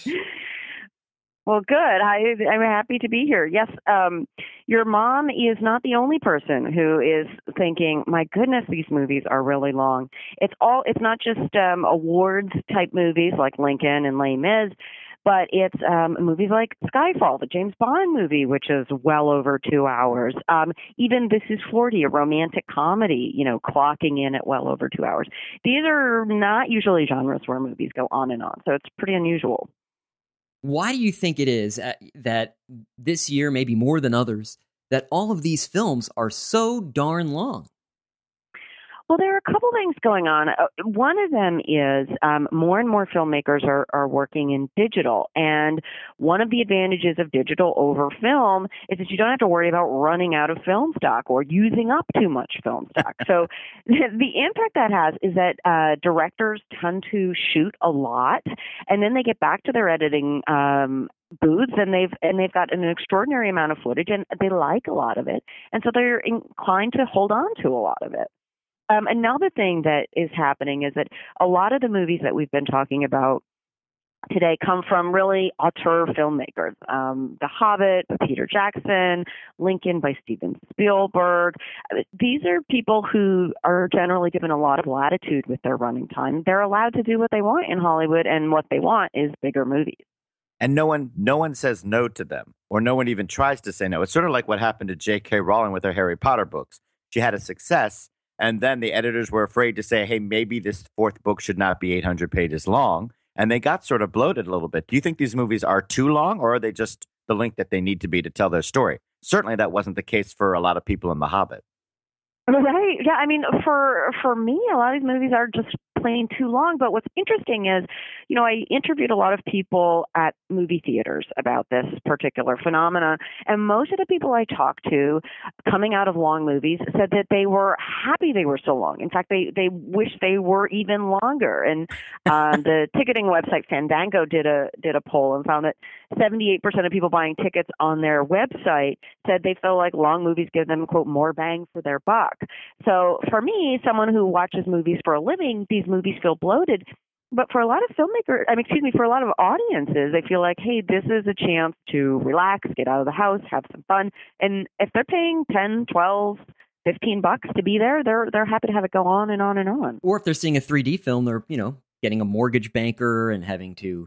Speaker 4: Well, good. I'm happy to be here. Yes, your mom is not the only person who is thinking, my goodness, these movies are really long. It's not just awards type movies like Lincoln and Les Mis, but it's movies like Skyfall, the James Bond movie, which is well over 2 hours. Even This Is 40, a romantic comedy, clocking in at well over 2 hours. These are not usually genres where movies go on and on, so it's pretty unusual.
Speaker 1: Why do you think it is that this year, maybe more than others, that all of these films are so darn long?
Speaker 4: Well, there are a couple things going on. One of them is more and more filmmakers are working in digital. And one of the advantages of digital over film is that you don't have to worry about running out of film stock or using up too much film stock. So the impact that has is that directors tend to shoot a lot, and then they get back to their editing booths, and they've got an extraordinary amount of footage, and they like a lot of it. And so they're inclined to hold on to a lot of it. Another thing that is happening is that a lot of the movies that we've been talking about today come from really auteur filmmakers. The Hobbit by Peter Jackson, Lincoln by Steven Spielberg. These are people who are generally given a lot of latitude with their running time. They're allowed to do what they want in Hollywood, and what they want is bigger movies.
Speaker 2: And no one says no to them, or no one even tries to say no. It's sort of like what happened to J.K. Rowling with her Harry Potter books. She had a success, and then the editors were afraid to say, hey, maybe this fourth book should not be 800 pages long. And they got sort of bloated a little bit. Do you think these movies are too long, or are they just the length that they need to be to tell their story? Certainly that wasn't the case for a lot of people in The Hobbit.
Speaker 4: Right. Yeah. I mean, for me, a lot of these movies are just plain too long. But what's interesting is, I interviewed a lot of people at movie theaters about this particular phenomena, and most of the people I talked to coming out of long movies said that they were happy they were so long. In fact, they wish they were even longer. And the ticketing website Fandango did a poll and found that 78% of people buying tickets on their website said they feel like long movies give them, quote, more bang for their buck. So for me, someone who watches movies for a living, these movies feel bloated. But for a lot of filmmakers, for a lot of audiences, they feel like, hey, this is a chance to relax, get out of the house, have some fun. And if they're paying 10, 12, 15 bucks to be there, they're happy to have it go on and on and on.
Speaker 1: Or if they're seeing a 3D film, they're, getting a mortgage banker and having to,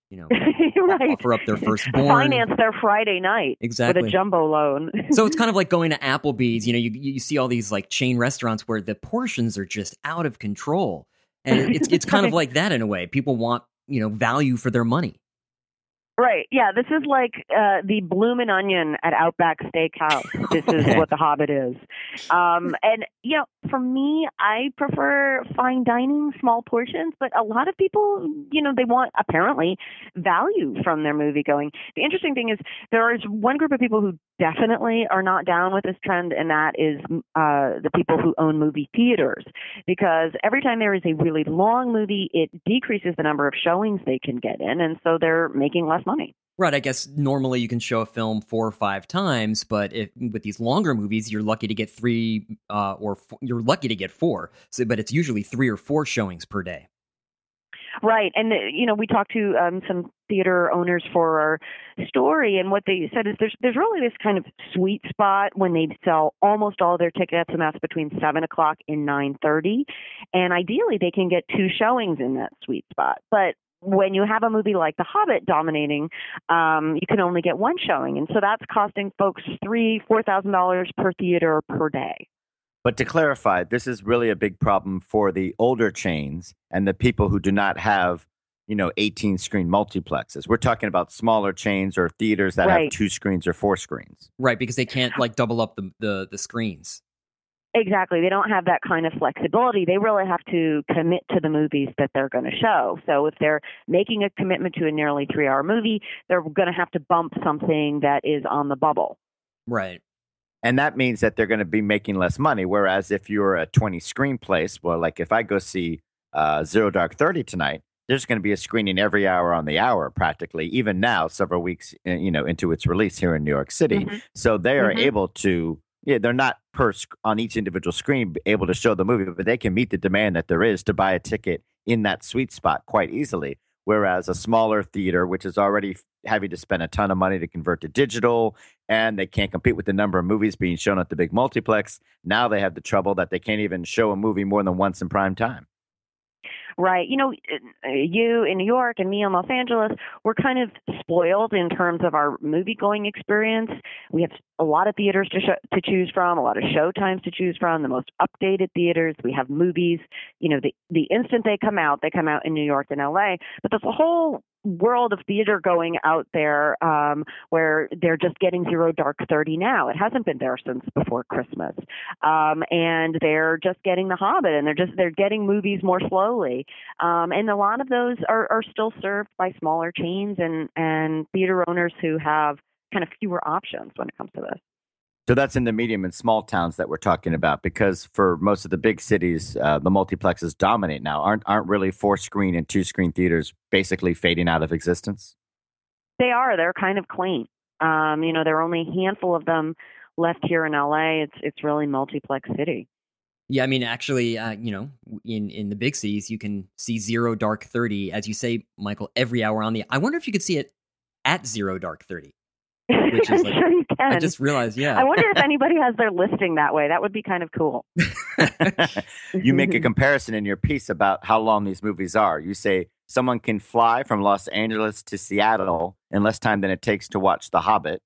Speaker 4: right.
Speaker 1: offer up their firstborn.
Speaker 4: Finance their Friday night
Speaker 1: exactly.
Speaker 4: with a jumbo loan.
Speaker 1: So it's kind of like going to Applebee's. You see all these like chain restaurants where the portions are just out of control. And it's kind of like that in a way. People want, value for their money.
Speaker 4: Right. Yeah. This is like the Bloomin' Onion at Outback Steakhouse. This is what The Hobbit is. And, for me, I prefer fine dining, small portions. But a lot of people, they want, apparently, value from their movie going. The interesting thing is there is one group of people who definitely are not down with this trend, and that is the people who own movie theaters. Because every time there is a really long movie, it decreases the number of showings they can get in, and so they're making less money.
Speaker 1: Right. I guess normally you can show a film 4 or 5 times, but with these longer movies, you're lucky to get 3 you're lucky to get 4. So, but it's usually 3 or 4 showings per day.
Speaker 4: Right. And, we talked to some theater owners for our story, and what they said is there's really this kind of sweet spot when they sell almost all their tickets, and that's between 7 o'clock and 9:30. And ideally, they can get 2 showings in that sweet spot. But when you have a movie like The Hobbit dominating, you can only get 1 showing. And so that's costing folks $3,000-$4,000 per theater per day.
Speaker 2: But to clarify, this is really a big problem for the older chains and the people who do not have, 18 screen multiplexes. We're talking about smaller chains or theaters that have 2 screens or 4 screens.
Speaker 1: Right, because they can't double up the screens.
Speaker 4: Exactly. They don't have that kind of flexibility. They really have to commit to the movies that they're going to show. So if they're making a commitment to a nearly 3-hour movie, they're going to have to bump something that is on the bubble.
Speaker 1: Right.
Speaker 2: And that means that they're going to be making less money. Whereas if you're a 20 screen place, well, like if I go see Zero Dark 30 tonight, there's going to be a screening every hour on the hour, practically, even now, several weeks, into its release here in New York City. Mm-hmm. So they are able to, they're not on each individual screen able to show the movie, but they can meet the demand that there is to buy a ticket in that sweet spot quite easily. Whereas a smaller theater, which is already having to spend a ton of money to convert to digital, and they can't compete with the number of movies being shown at the big multiplex, now they have the trouble that they can't even show a movie more than once in prime time.
Speaker 4: Right. You in New York and me in Los Angeles, we're kind of spoiled in terms of our movie-going experience. We have a lot of theaters to choose from, a lot of show times to choose from, the most updated theaters. We have movies. The instant they come out in New York and LA. But there's a whole world of theater going out there where they're just getting Zero Dark 30 now. It hasn't been there since before Christmas. And they're just getting The Hobbit, and they're getting movies more slowly. And a lot of those are still served by smaller chains and theater owners who have kind of fewer options when it comes to this.
Speaker 2: So that's in the medium and small towns that we're talking about, because for most of the big cities, the multiplexes dominate now. Aren't really 4-screen and 2-screen theaters basically fading out of existence?
Speaker 4: They are. They're kind of quaint. There are only a handful of them left here in LA. It's really multiplex city.
Speaker 1: Yeah, I mean, actually, in the big cities, you can see Zero Dark 30, as you say, Michael, every hour on the. I wonder if you could see it at Zero Dark 30. Which is like,
Speaker 4: sure you can.
Speaker 1: I just realized, yeah.
Speaker 4: I wonder if anybody has their listing that way. That would be kind of cool.
Speaker 2: You make a comparison in your piece about how long these movies are. You say someone can fly from Los Angeles to Seattle in less time than it takes to watch The Hobbit.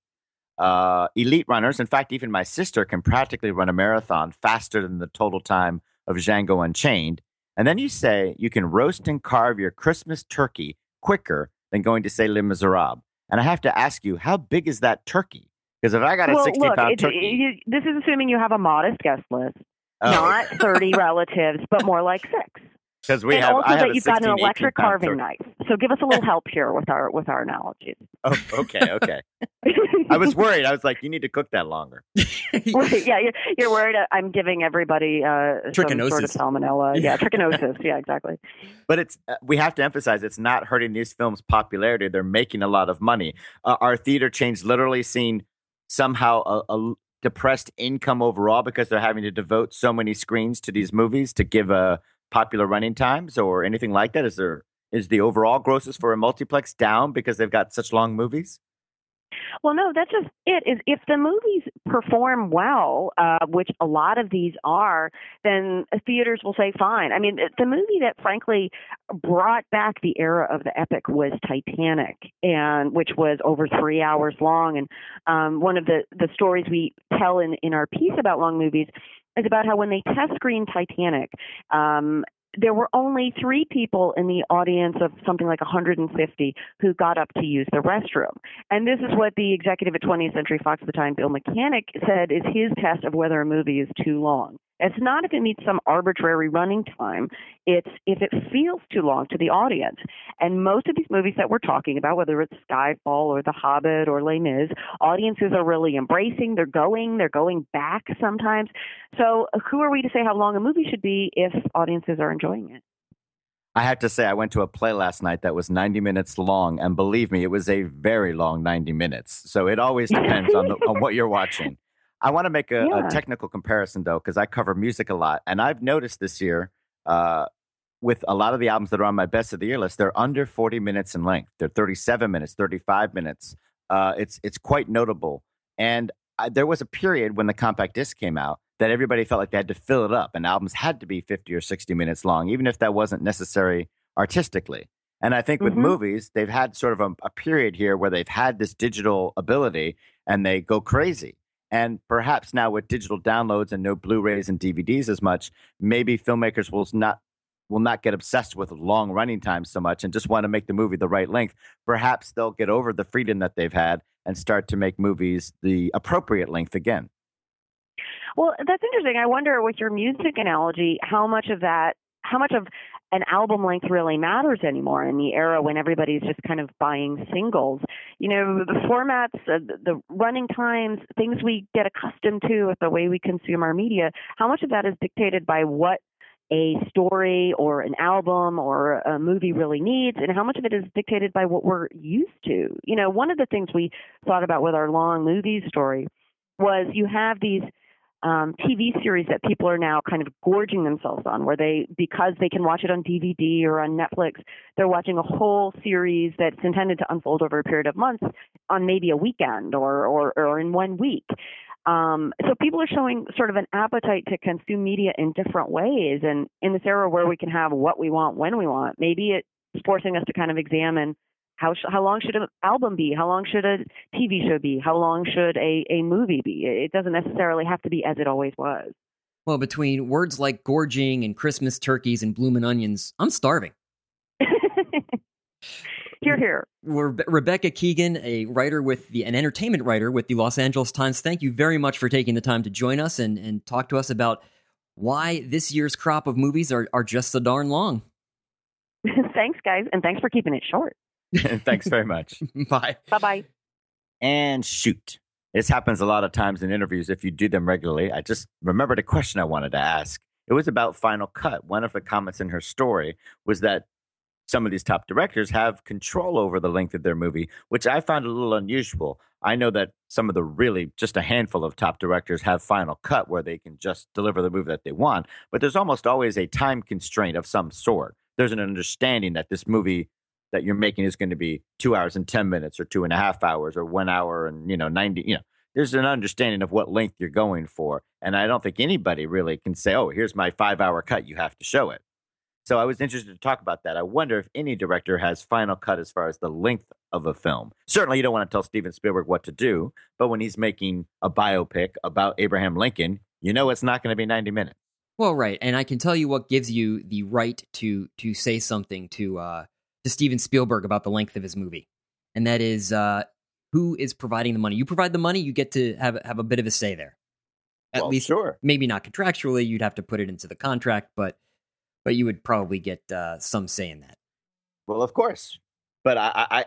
Speaker 2: Elite runners, in fact, even my sister can practically run a marathon faster than the total time of Django Unchained. And then you say you can roast and carve your Christmas turkey quicker than going to say Les Miserables. And I have to ask you, how big is that turkey? Because if I got a 60-pound turkey...
Speaker 4: this is assuming you have a modest guest list.
Speaker 2: Oh.
Speaker 4: Not 30 relatives, but more like 6.
Speaker 2: Because
Speaker 4: also that you've got an electric carving knife. So give us a little help here with our analogies.
Speaker 2: Oh, okay. I was worried. I was like, you need to cook that longer.
Speaker 4: Right, yeah, you're worried I'm giving everybody some sort of salmonella. Yeah, trichinosis. Yeah, exactly.
Speaker 2: But it's we have to emphasize it's not hurting these films' popularity. They're making a lot of money. Our theater chains literally seen somehow a depressed income overall because they're having to devote so many screens to these movies to give popular running times or anything like that? Is the overall grosses for a multiplex down because they've got such long movies?
Speaker 4: Well, no, that's just it. Is if the movies perform well, which a lot of these are, then theaters will say fine. I mean, the movie that frankly brought back the era of the epic was Titanic, and which was over 3 hours long. And one of the stories we tell in our piece about long movies is about how when they test screened Titanic, there were only 3 people in the audience of something like 150 who got up to use the restroom. And this is what the executive at 20th Century Fox at the time, Bill Mechanic, said is his test of whether a movie is too long. It's not if it meets some arbitrary running time. It's if it feels too long to the audience. And most of these movies that we're talking about, whether it's Skyfall or The Hobbit or Les Mis, audiences are really embracing. They're going back sometimes. So who are we to say how long a movie should be if audiences are enjoying it?
Speaker 2: I have to say, I went to a play last night that was 90 minutes long. And believe me, it was a very long 90 minutes. So it always depends on what you're watching. I want to make a technical comparison, though, because I cover music a lot. And I've noticed this year with a lot of the albums that are on my best of the year list, they're under 40 minutes in length. They're 37 minutes, 35 minutes. It's quite notable. And there was a period when the compact disc came out that everybody felt like they had to fill it up. And albums had to be 50 or 60 minutes long, even if that wasn't necessary artistically. And I think with movies, they've had sort of a period here where they've had this digital ability and they go crazy. And perhaps now with digital downloads and no Blu-rays and DVDs as much, maybe filmmakers will not get obsessed with long running times so much and just want to make the movie the right length. Perhaps they'll get over the freedom that they've had and start to make movies the appropriate length again.
Speaker 4: Well, that's interesting. I wonder with your music analogy, how much of an album length really matters anymore in the era when everybody's just kind of buying singles. You know, the formats, the running times, things we get accustomed to with the way we consume our media, how much of that is dictated by what a story or an album or a movie really needs, and how much of it is dictated by what we're used to? You know, one of the things we thought about with our long movie story was you have these TV series that people are now kind of gorging themselves on, where because they can watch it on DVD or on Netflix, they're watching a whole series that's intended to unfold over a period of months on maybe a weekend or in 1 week. So people are showing sort of an appetite to consume media in different ways. And in this era where we can have what we want when we want, maybe it's forcing us to kind of examine how long should an album be? How long should a TV show be? How long should a movie be? It doesn't necessarily have to be as it always was.
Speaker 1: Well, between words like gorging and Christmas turkeys and bloomin' onions, I'm starving.
Speaker 4: Hear, hear.
Speaker 1: Rebecca Keegan, an entertainment writer with the Los Angeles Times, thank you very much for taking the time to join us and talk to us about why this year's crop of movies are just so darn long.
Speaker 4: Thanks, guys, and thanks for keeping it short.
Speaker 2: Thanks very much.
Speaker 1: Bye.
Speaker 4: Bye-bye.
Speaker 2: And shoot. This happens a lot of times in interviews if you do them regularly. I just remembered a question I wanted to ask. It was about Final Cut. One of the comments in her story was that some of these top directors have control over the length of their movie, which I found a little unusual. I know that some of the really just a handful of top directors have Final Cut where they can just deliver the movie that they want, but there's almost always a time constraint of some sort. There's an understanding that this movie that you're making is going to be 2 hours and 10 minutes or 2.5 hours or 1 hour and 90. There's an understanding of what length you're going for. And I don't think anybody really can say, oh, here's my 5-hour cut. You have to show it. So I was interested to talk about that. I wonder if any director has final cut as far as the length of a film. Certainly, you don't want to tell Steven Spielberg what to do, but when he's making a biopic about Abraham Lincoln, you know it's not going to be 90 minutes.
Speaker 1: Well, right, and I can tell you what gives you the right to say something to Steven Spielberg about the length of his movie, and that is who is providing the money. You provide the money, you get to have a bit of a say there. At least,
Speaker 2: sure.
Speaker 1: Maybe not contractually, you'd have to put it into the contract, but you would probably get some say in that.
Speaker 2: Well, of course. But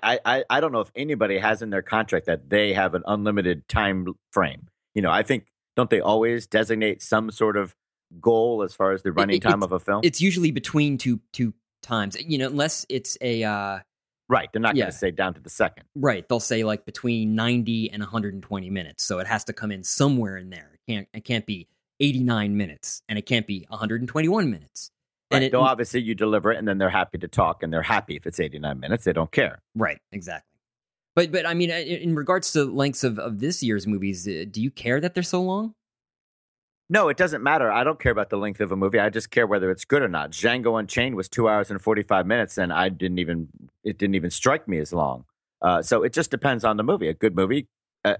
Speaker 2: I don't know if anybody has in their contract that they have an unlimited time frame. You know, I think, don't they always designate some sort of goal as far as the running time of a film?
Speaker 1: It's usually between two times, you know, unless it's a...
Speaker 2: right, they're not going to say down to the second.
Speaker 1: Right, they'll say like between 90 and 120 minutes, so it has to come in somewhere in there. It can't be 89 minutes, and it can't be 121 minutes.
Speaker 2: Right.
Speaker 1: And
Speaker 2: Though obviously you deliver it, and then they're happy to talk, and they're happy if it's 89 minutes. They don't care.
Speaker 1: Right, exactly. But I mean, in regards to lengths of this year's movies, do you care that they're so long?
Speaker 2: No, it doesn't matter. I don't care about the length of a movie. I just care whether it's good or not. Django Unchained was 2 hours and 45 minutes, and it didn't even strike me as long. So it just depends on the movie. A good movie,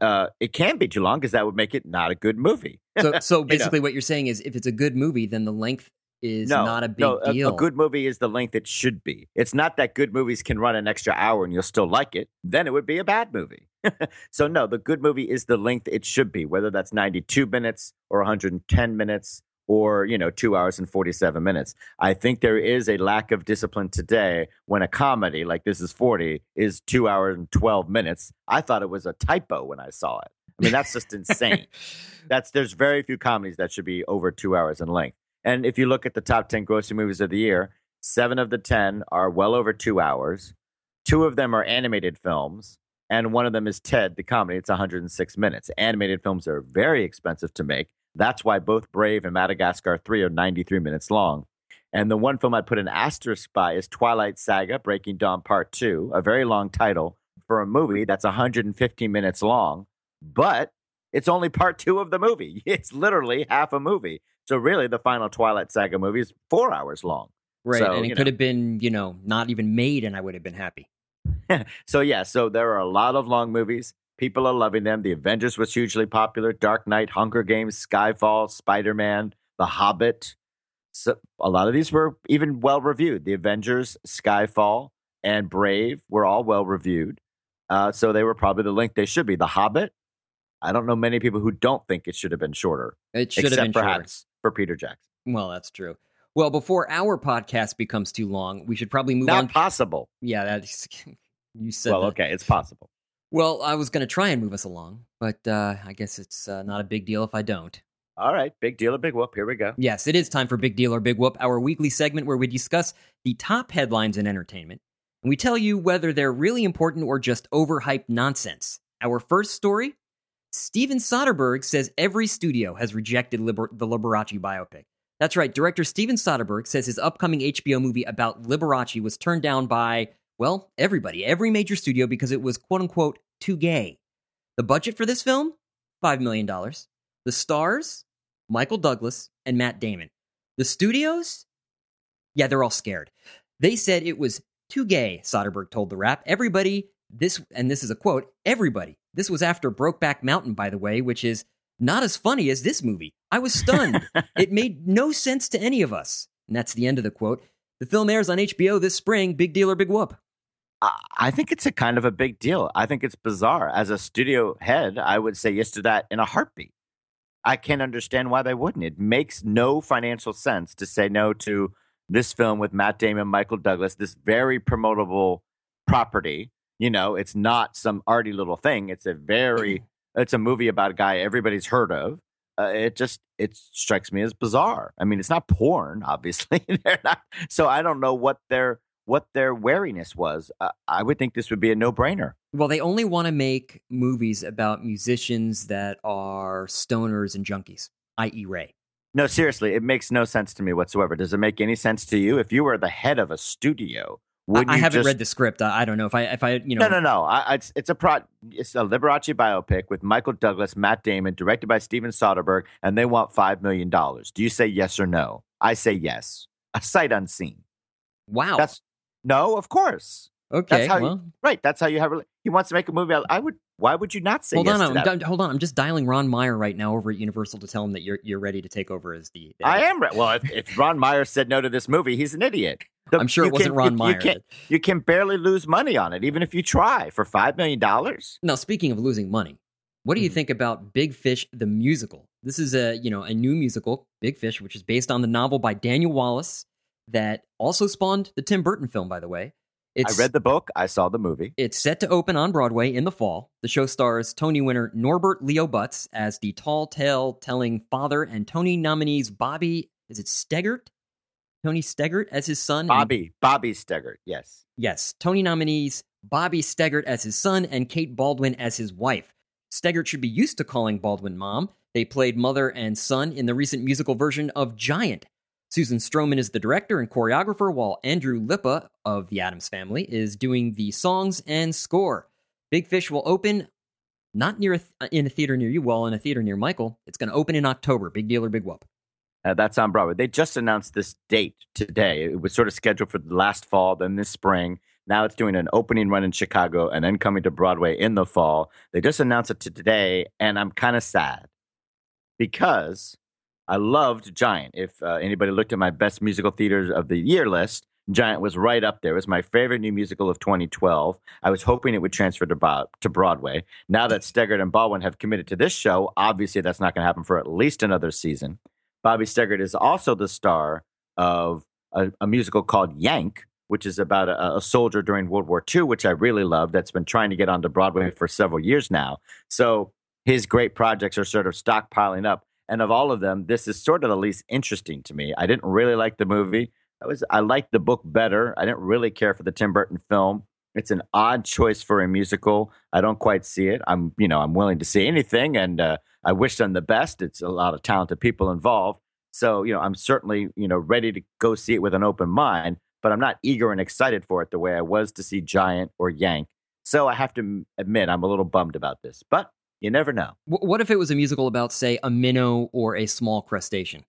Speaker 2: it can be too long because that would make it not a good movie.
Speaker 1: So basically, what you're saying is, if it's a good movie, then the length is not a big deal.
Speaker 2: A good movie is the length it should be. It's not that good movies can run an extra hour and you'll still like it. Then it would be a bad movie. So no, the good movie is the length it should be, whether that's 92 minutes or 110 minutes or, 2 hours and 47 minutes. I think there is a lack of discipline today when a comedy like This Is 40 is 2 hours and 12 minutes. I thought it was a typo when I saw it. I mean, that's just insane. There's very few comedies that should be over 2 hours in length. And if you look at the top 10 grossing movies of the year, 7 of the 10 are well over 2 hours. 2 of them are animated films, and one of them is Ted, the comedy. It's 106 minutes. Animated films are very expensive to make. That's why both Brave and Madagascar 3 are 93 minutes long. And the one film I'd put an asterisk by is Twilight Saga, Breaking Dawn Part 2, a very long title for a movie that's 115 minutes long, but it's only part 2 of the movie. It's literally half a movie. So really, the final Twilight Saga movie is 4 hours long.
Speaker 1: Right, so, and it could have been, not even made, and I would have been happy.
Speaker 2: So there are a lot of long movies. People are loving them. The Avengers was hugely popular. Dark Knight, Hunger Games, Skyfall, Spider-Man, The Hobbit. So a lot of these were even well-reviewed. The Avengers, Skyfall, and Brave were all well-reviewed. So they were probably the length they should be. The Hobbit, I don't know many people who don't think it should have been shorter.
Speaker 1: It should have been
Speaker 2: perhaps for Peter Jackson.
Speaker 1: Well, that's true. Well, before our podcast becomes too long, we should probably move on.
Speaker 2: Not possible.
Speaker 1: Yeah, that's you said.
Speaker 2: Well, okay, it's possible.
Speaker 1: Well, I was going to try and move us along, but I guess it's not a big deal if I don't.
Speaker 2: All right, big deal or big whoop. Here we go.
Speaker 1: Yes, it is time for Big Deal or Big Whoop, our weekly segment where we discuss the top headlines in entertainment, and we tell you whether they're really important or just overhyped nonsense. Our first story: Steven Soderbergh says every studio has rejected the Liberace biopic. That's right, director Steven Soderbergh says his upcoming HBO movie about Liberace was turned down by, well, everybody, every major studio, because it was quote-unquote too gay. The budget for this film? $5 million. The stars? Michael Douglas and Matt Damon. The studios? Yeah, they're all scared. They said it was too gay, Soderbergh told The Wrap. Everybody, and this is a quote, everybody. This was after Brokeback Mountain, by the way, which is not as funny as this movie. I was stunned. It made no sense to any of us. And that's the end of the quote. The film airs on HBO this spring. Big deal or big whoop?
Speaker 2: I think it's a kind of a big deal. I think it's bizarre. As a studio head, I would say yes to that in a heartbeat. I can't understand why they wouldn't. It makes no financial sense to say no to this film with Matt Damon, Michael Douglas, this very promotable property. It's not some arty little thing. It's a movie about a guy everybody's heard of. It strikes me as bizarre. I mean, it's not porn, obviously. They're not, so I don't know what their wariness was. I would think this would be a no-brainer.
Speaker 1: Well, they only want to make movies about musicians that are stoners and junkies, i.e. Ray.
Speaker 2: No, seriously, it makes no sense to me whatsoever. Does it make any sense to you? If you were the head of a studio,
Speaker 1: I haven't read the script. I don't know if I.
Speaker 2: No. It's a Liberace biopic with Michael Douglas, Matt Damon, directed by Steven Soderbergh, and they want $5 million. Do you say yes or no? I say yes. A sight unseen.
Speaker 1: Wow.
Speaker 2: No, of course.
Speaker 1: Okay.
Speaker 2: That's how right. That's how you have. He wants to make a movie. Why would you not say
Speaker 1: hold
Speaker 2: yes
Speaker 1: on,
Speaker 2: to that?
Speaker 1: Hold on. I'm just dialing Ron Meyer right now over at Universal to tell him that you're ready to take over as the
Speaker 2: I am. Well, if Ron Meyer said no to this movie, he's an idiot.
Speaker 1: I'm sure it wasn't Ron Meyer.
Speaker 2: You can barely lose money on it, even if you try for $5 million.
Speaker 1: Now, speaking of losing money, what do you think about Big Fish the musical? This is a new musical, Big Fish, which is based on the novel by Daniel Wallace that also spawned the Tim Burton film, by the way.
Speaker 2: I read the book. I saw the movie.
Speaker 1: It's set to open on Broadway in the fall. The show stars Tony winner Norbert Leo Butz as the tall tale-telling father and Tony nominees Bobby, is it Steggert? Tony Steggert as his son?
Speaker 2: Bobby Steggert, yes.
Speaker 1: Yes, Tony nominees Bobby Steggert as his son and Kate Baldwin as his wife. Steggert should be used to calling Baldwin mom. They played mother and son in the recent musical version of Giant. Susan Stroman is the director and choreographer, while Andrew Lippa of the Addams Family is doing the songs and score. Big Fish will open not in a theater near you, well, in a theater near Michael. It's going to open in October. Big deal or big whoop?
Speaker 2: That's on Broadway. They just announced this date today. It was sort of scheduled for the last fall, then this spring. Now it's doing an opening run in Chicago and then coming to Broadway in the fall. They just announced it today, and I'm kind of sad because I loved Giant. If anybody looked at my best musical theaters of the year list, Giant was right up there. It was my favorite new musical of 2012. I was hoping it would transfer to Broadway. Now that Steggert and Baldwin have committed to this show, obviously that's not going to happen for at least another season. Bobby Steggert is also the star of a musical called Yank, which is about a soldier during World War II, which I really love, that's been trying to get onto Broadway for several years now. So his great projects are sort of stockpiling up. And of all of them, this is sort of the least interesting to me. I didn't really like the movie. I liked the book better. I didn't really care for the Tim Burton film. It's an odd choice for a musical. I don't quite see it. I'm willing to see anything, and I wish them the best. It's a lot of talented people involved. So, I'm certainly, ready to go see it with an open mind, but I'm not eager and excited for it the way I was to see Giant or Yank. So I have to admit I'm a little bummed about this, but you never know.
Speaker 1: What if it was a musical about, say, a minnow or a small crustacean?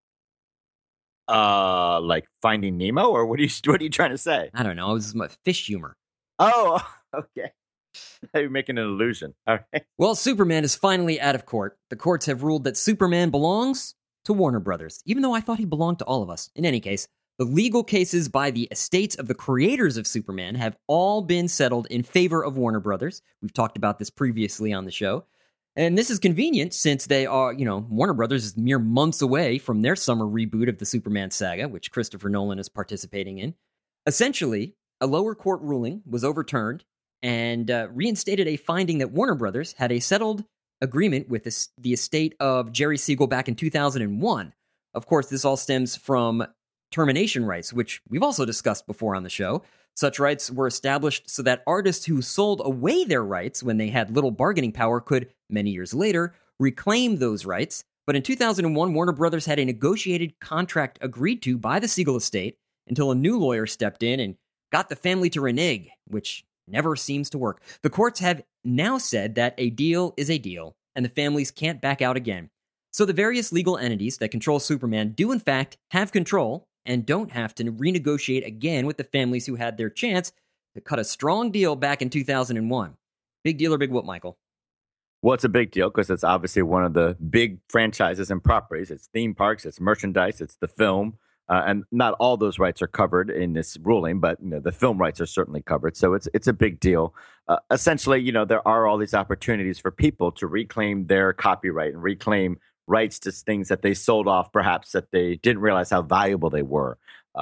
Speaker 2: Like Finding Nemo, or what are you trying to say?
Speaker 1: I don't know. It was fish humor.
Speaker 2: Oh, okay. You're making an illusion. All right.
Speaker 1: Well, Superman is finally out of court. The courts have ruled that Superman belongs to Warner Brothers, even though I thought he belonged to all of us. In any case, the legal cases by the estates of the creators of Superman have all been settled in favor of Warner Brothers. We've talked about this previously on the show. And this is convenient since they are, Warner Brothers is mere months away from their summer reboot of the Superman saga, which Christopher Nolan is participating in. Essentially, a lower court ruling was overturned and reinstated a finding that Warner Brothers had a settled agreement with the estate of Jerry Siegel back in 2001. Of course, this all stems from termination rights, which we've also discussed before on the show. Such rights were established so that artists who sold away their rights when they had little bargaining power could, many years later, reclaim those rights. But in 2001, Warner Brothers had a negotiated contract agreed to by the Siegel estate until a new lawyer stepped in and got the family to renege, which never seems to work. The courts have now said that a deal is a deal, and the families can't back out again. So the various legal entities that control Superman do in fact have control and don't have to renegotiate again with the families who had their chance to cut a strong deal back in 2001. Big deal or big whoop, Michael?
Speaker 2: Well, it's a big deal because it's obviously one of the big franchises and properties. It's theme parks, it's merchandise, it's the film. And not all those rights are covered in this ruling, but the film rights are certainly covered. So it's a big deal. Essentially, there are all these opportunities for people to reclaim their copyright and reclaim rights to things that they sold off, perhaps that they didn't realize how valuable they were.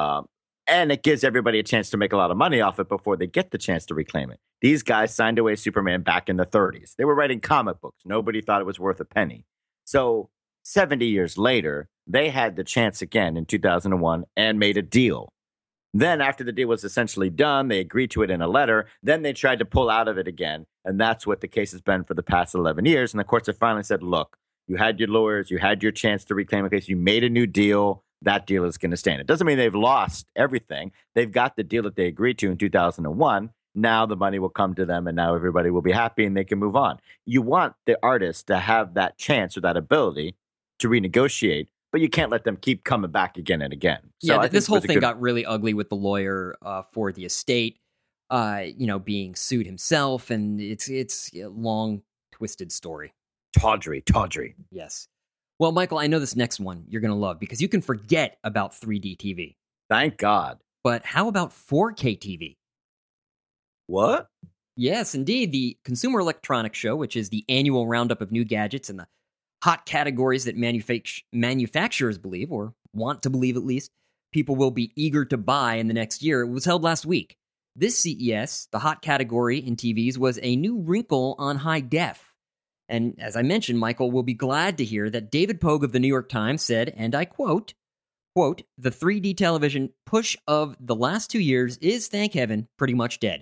Speaker 2: And it gives everybody a chance to make a lot of money off it before they get the chance to reclaim it. These guys signed away Superman back in the 30s. They were writing comic books. Nobody thought it was worth a penny. So 70 years later, they had the chance again in 2001 and made a deal. Then after the deal was essentially done, they agreed to it in a letter. Then they tried to pull out of it again. And that's what the case has been for the past 11 years. And the courts have finally said, look, you had your lawyers, you had your chance to reclaim a case, you made a new deal. That deal is going to stand. It doesn't mean they've lost everything. They've got the deal that they agreed to in 2001. Now the money will come to them and now everybody will be happy and they can move on. You want the artist to have that chance or that ability to renegotiate, but you can't let them keep coming back again and again. So I
Speaker 1: this
Speaker 2: think
Speaker 1: whole thing got really ugly with the lawyer for the estate, being sued himself, and it's a long, twisted story.
Speaker 2: Tawdry.
Speaker 1: Yes. Well, Michael, I know this next one you're going to love because you can forget about 3D TV.
Speaker 2: Thank God.
Speaker 1: But how about 4K TV?
Speaker 2: What?
Speaker 1: Yes, indeed. The Consumer Electronics Show, which is the annual roundup of new gadgets and the hot categories that manufacturers believe, or want to believe at least, people will be eager to buy in the next year. It was held last week. This CES, the hot category in TVs, was a new wrinkle on high def. And as I mentioned, Michael will be glad to hear that David Pogue of the New York Times said, and I quote, the 3D television push of the last 2 years is, thank heaven, pretty much dead.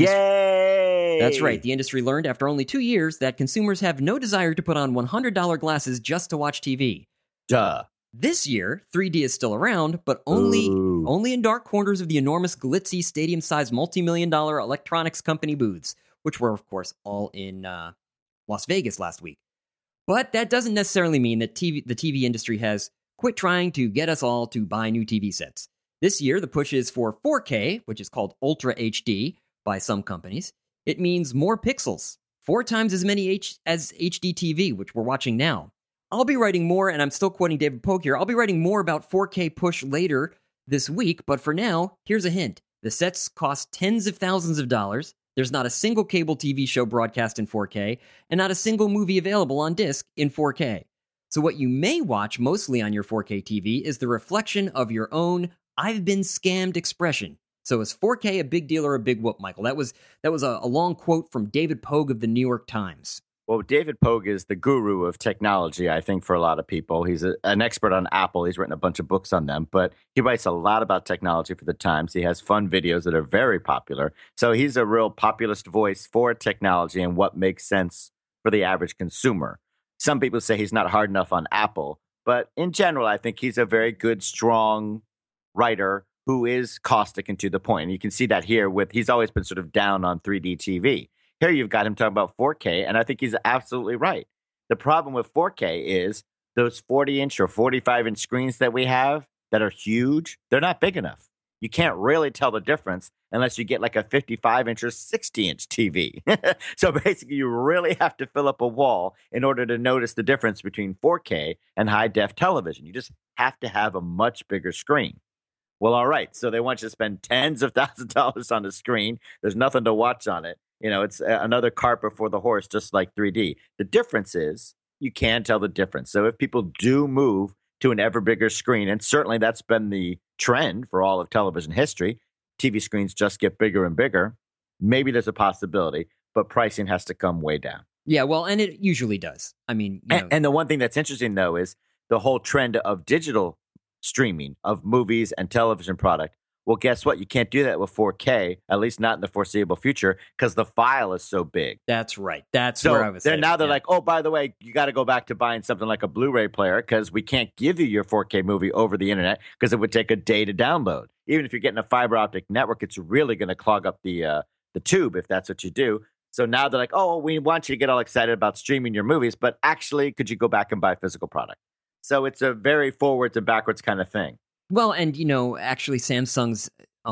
Speaker 2: Yay!
Speaker 1: That's right. The industry learned after only 2 years that consumers have no desire to put on $100 glasses just to watch TV.
Speaker 2: Duh.
Speaker 1: This year, 3D is still around, but only in dark corners of the enormous, glitzy, stadium-sized, multi-million-dollar electronics company booths, which were, of course, all in Las Vegas last week. But that doesn't necessarily mean that the TV industry has quit trying to get us all to buy new TV sets. This year, the push is for 4K, which is called Ultra HD by some companies. It means more pixels, 4 times as many as HD TV, which we're watching now. I'll be writing more, and I'm still quoting David Pogue here, I'll be writing more about 4K push later this week, but for now, here's a hint. The sets cost tens of thousands of dollars. There's not a single cable TV show broadcast in 4K, and not a single movie available on disc in 4K. So what you may watch mostly on your 4K TV is the reflection of your own "I've been scammed" expression. So is 4K a big deal or a big whoop, Michael? That was a long quote from David Pogue of the New York Times.
Speaker 2: Well, David Pogue is the guru of technology, I think, for a lot of people. He's an expert on Apple. He's written a bunch of books on them, but he writes a lot about technology for the Times. He has fun videos that are very popular. So he's a real populist voice for technology and what makes sense for the average consumer. Some people say he's not hard enough on Apple, but in general, I think he's a very good, strong writer who is caustic and to the point. And you can see that here he's always been sort of down on 3D TV. Here you've got him talking about 4K, and I think he's absolutely right. The problem with 4K is those 40-inch or 45-inch screens that we have that are huge, they're not big enough. You can't really tell the difference unless you get like a 55-inch or 60-inch TV. So basically, you really have to fill up a wall in order to notice the difference between 4K and high-def television. You just have to have a much bigger screen. Well, all right, so they want you to spend tens of thousands of dollars on the screen. There's nothing to watch on it. You know, it's another cart before the horse, just like 3D. The difference is you can tell the difference. So if people do move to an ever bigger screen, and certainly that's been the trend for all of television history, TV screens just get bigger and bigger, maybe there's a possibility, but pricing has to come way down.
Speaker 1: Yeah, well, and it usually does. I mean,
Speaker 2: and the one thing that's interesting, though, is the whole trend of digital streaming of movies and television product. Well, guess what? You can't do that with 4K, at least not in the foreseeable future, because the file is so big.
Speaker 1: That's right. That's where I was
Speaker 2: saying. Now they're like, oh, by the way, you got to go back to buying something like a Blu-ray player because we can't give you your 4K movie over the internet because it would take a day to download. Even if you're getting a fiber optic network, it's really going to clog up the tube if that's what you do. So now they're like, oh, we want you to get all excited about streaming your movies, but actually, could you go back and buy physical product? So it's a very forwards and backwards kind of thing.
Speaker 1: Well, and, actually Samsung's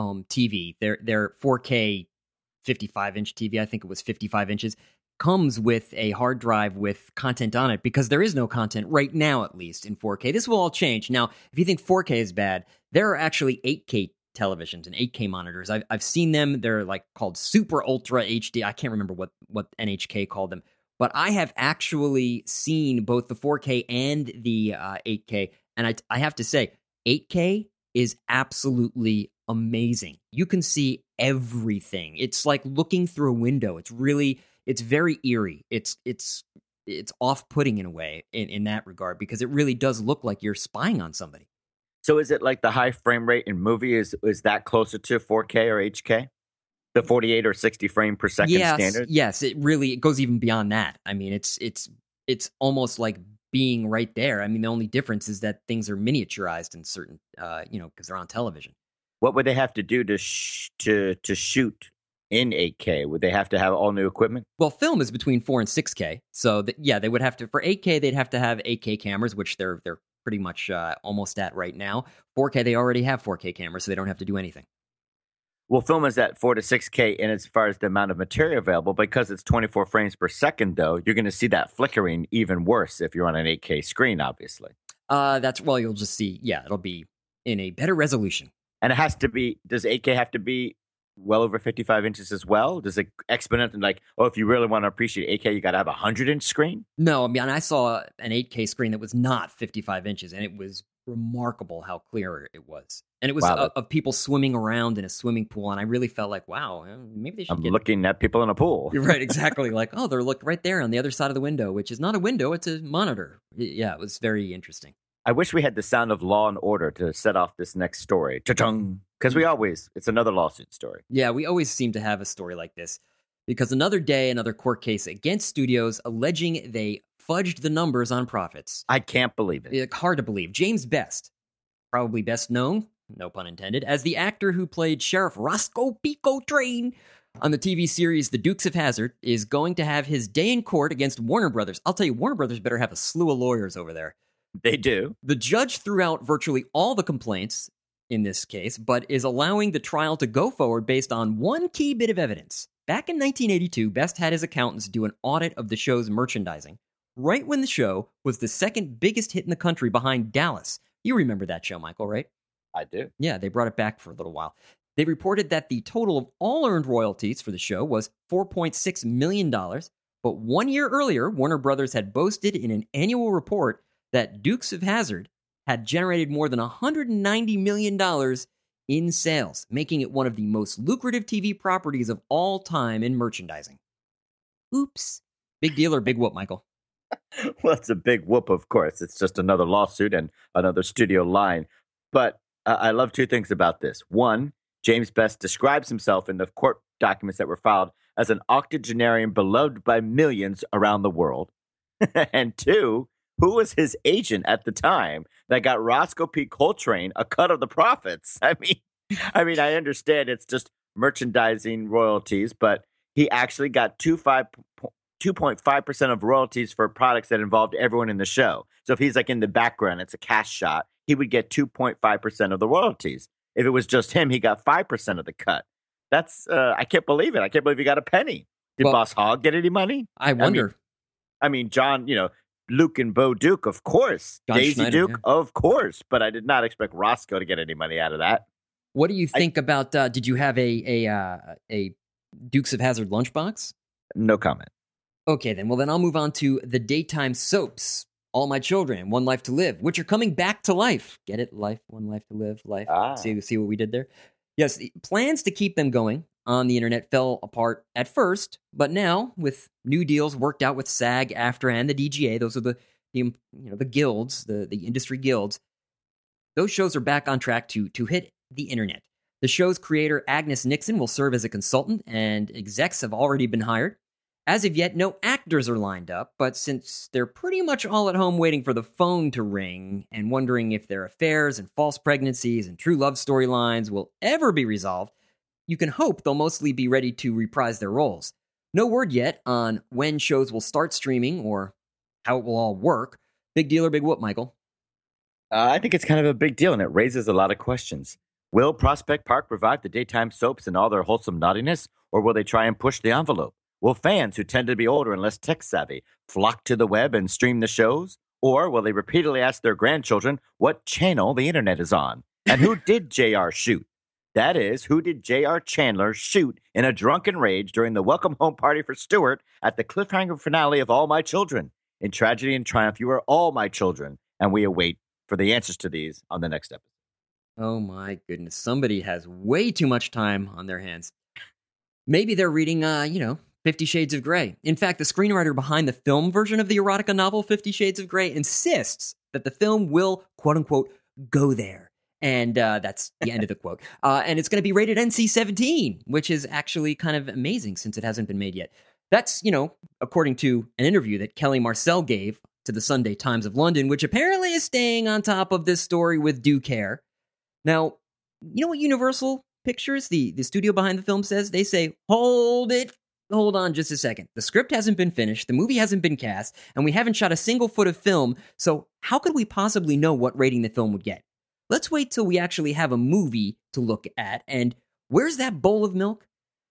Speaker 1: TV, their 4K 55-inch TV, I think it was 55 inches, comes with a hard drive with content on it because there is no content right now, at least, in 4K. This will all change. Now, if you think 4K is bad, there are actually 8K televisions and 8K monitors. I've seen them. They're like called Super Ultra HD. I can't remember what NHK called them. But I have actually seen both the 4K and the 8K. And I have to say, 8K is absolutely amazing. You can see everything. It's like looking through a window. It's very eerie. It's off-putting in a way in that regard because it really does look like you're spying on somebody.
Speaker 2: So is it like the high frame rate in movie is that closer to 4K or HK? The 48 or 60 frame per second standard?
Speaker 1: Yes, it goes even beyond that. I mean, it's almost like being right there. I mean, the only difference is that things are miniaturized in certain, because they're on television.
Speaker 2: What would they have to do to shoot in 8K? Would they have to have all new equipment?
Speaker 1: Well, film is between 4 and 6K. So, they would have to, for 8K, they'd have to have 8K cameras, which they're pretty much almost at right now. 4K, they already have 4K cameras, so they don't have to do anything.
Speaker 2: Well, film is at 4 to 6K in as far as the amount of material available. Because it's 24 frames per second, though, you're going to see that flickering even worse if you're on an 8K screen, obviously.
Speaker 1: You'll just see, it'll be in a better resolution.
Speaker 2: And it has to be, does 8K have to be well over 55 inches as well? Does it exponent like, if you really want to appreciate 8K, you got to have a 100-inch screen?
Speaker 1: No, I mean, I saw an 8K screen that was not 55 inches, and it was remarkable how clear it was. And it was of people swimming around in a swimming pool, and I really felt like, wow, maybe they should
Speaker 2: looking at people in a pool.
Speaker 1: You're right, exactly. Like, they're right there on the other side of the window, which is not a window, it's a monitor. Yeah, it was very interesting.
Speaker 2: I wish we had the sound of Law and Order to set off this next story. Cha-chung! Because it's another lawsuit story.
Speaker 1: Yeah, we always seem to have a story like this. Because another court case against studios alleging they fudged the numbers on profits.
Speaker 2: I can't believe it.
Speaker 1: Hard to believe. James Best, probably best known, no pun intended, as the actor who played Sheriff Roscoe Pico Train on the TV series The Dukes of Hazzard, is going to have his day in court against Warner Brothers. I'll tell you, Warner Brothers better have a slew of lawyers over there.
Speaker 2: They do.
Speaker 1: The judge threw out virtually all the complaints in this case, but is allowing the trial to go forward based on one key bit of evidence. Back in 1982, Best had his accountants do an audit of the show's merchandising, right when the show was the second biggest hit in the country behind Dallas. You remember that show, Michael, right?
Speaker 2: I do.
Speaker 1: Yeah, they brought it back for a little while. They reported that the total of all earned royalties for the show was $4.6 million, but 1 year earlier, Warner Brothers had boasted in an annual report that Dukes of Hazzard had generated more than $190 million in sales, making it one of the most lucrative TV properties of all time in merchandising. Oops. Big deal or big whoop, Michael?
Speaker 2: Well, it's a big whoop, of course. It's just another lawsuit and another studio line. But I love two things about this. One, James Best describes himself in the court documents that were filed as an octogenarian beloved by millions around the world. And two, who was his agent at the time that got Roscoe P. Coltrane a cut of the profits? I mean, I understand it's just merchandising royalties, but he actually got 2.5% of royalties for products that involved everyone in the show. So if he's like in the background, it's a cash shot, he would get 2.5% of the royalties. If it was just him, he got 5% of the cut. That's, I can't believe it. I can't believe he got a penny. Did Boss Hogg get any money?
Speaker 1: I wonder.
Speaker 2: I mean, John, Luke and Bo Duke, of course.
Speaker 1: John
Speaker 2: Daisy
Speaker 1: Schneider,
Speaker 2: Duke,
Speaker 1: yeah.
Speaker 2: Of course. But I did not expect Roscoe to get any money out of that.
Speaker 1: What do you think about, did you have a Dukes of Hazzard lunchbox?
Speaker 2: No comment.
Speaker 1: Okay, then. Well, then I'll move on to the daytime soaps. All My Children, One Life to Live, which are coming back to life. Get it? Life, One Life to Live, life. See what we did there? Yes, the plans to keep them going on the internet fell apart at first, but now, with new deals worked out with SAG, AFTRA, and the DGA, those are the guilds, the industry guilds, those shows are back on track to hit the internet. The show's creator, Agnes Nixon, will serve as a consultant, and execs have already been hired. As of yet, no actors are lined up, but since they're pretty much all at home waiting for the phone to ring and wondering if their affairs and false pregnancies and true love storylines will ever be resolved, you can hope they'll mostly be ready to reprise their roles. No word yet on when shows will start streaming or how it will all work. Big deal or big whoop, Michael?
Speaker 2: I think it's kind of a big deal, and it raises a lot of questions. Will Prospect Park revive the daytime soaps and all their wholesome naughtiness, or will they try and push the envelope? Will fans who tend to be older and less tech-savvy flock to the web and stream the shows? Or will they repeatedly ask their grandchildren what channel the internet is on? And who did JR shoot? That is, who did J.R. Chandler shoot in a drunken rage during the welcome home party for Stewart at the cliffhanger finale of All My Children? In tragedy and triumph, you are all my children, and we await for the answers to these on the next episode.
Speaker 1: Oh my goodness, somebody has way too much time on their hands. Maybe they're reading, 50 Shades of Grey. In fact, the screenwriter behind the film version of the erotica novel 50 Shades of Grey insists that the film will, quote-unquote, go there. And that's the end of the quote. And it's going to be rated NC-17, which is actually kind of amazing since it hasn't been made yet. That's, according to an interview that Kelly Marcel gave to the Sunday Times of London, which apparently is staying on top of this story with due care. Now, you know what Universal Pictures, the studio behind the film, says? They say, hold it, hold on just a second. The script hasn't been finished, the movie hasn't been cast, and we haven't shot a single foot of film, so how could we possibly know what rating the film would get? Let's wait till we actually have a movie to look at, and where's that bowl of milk?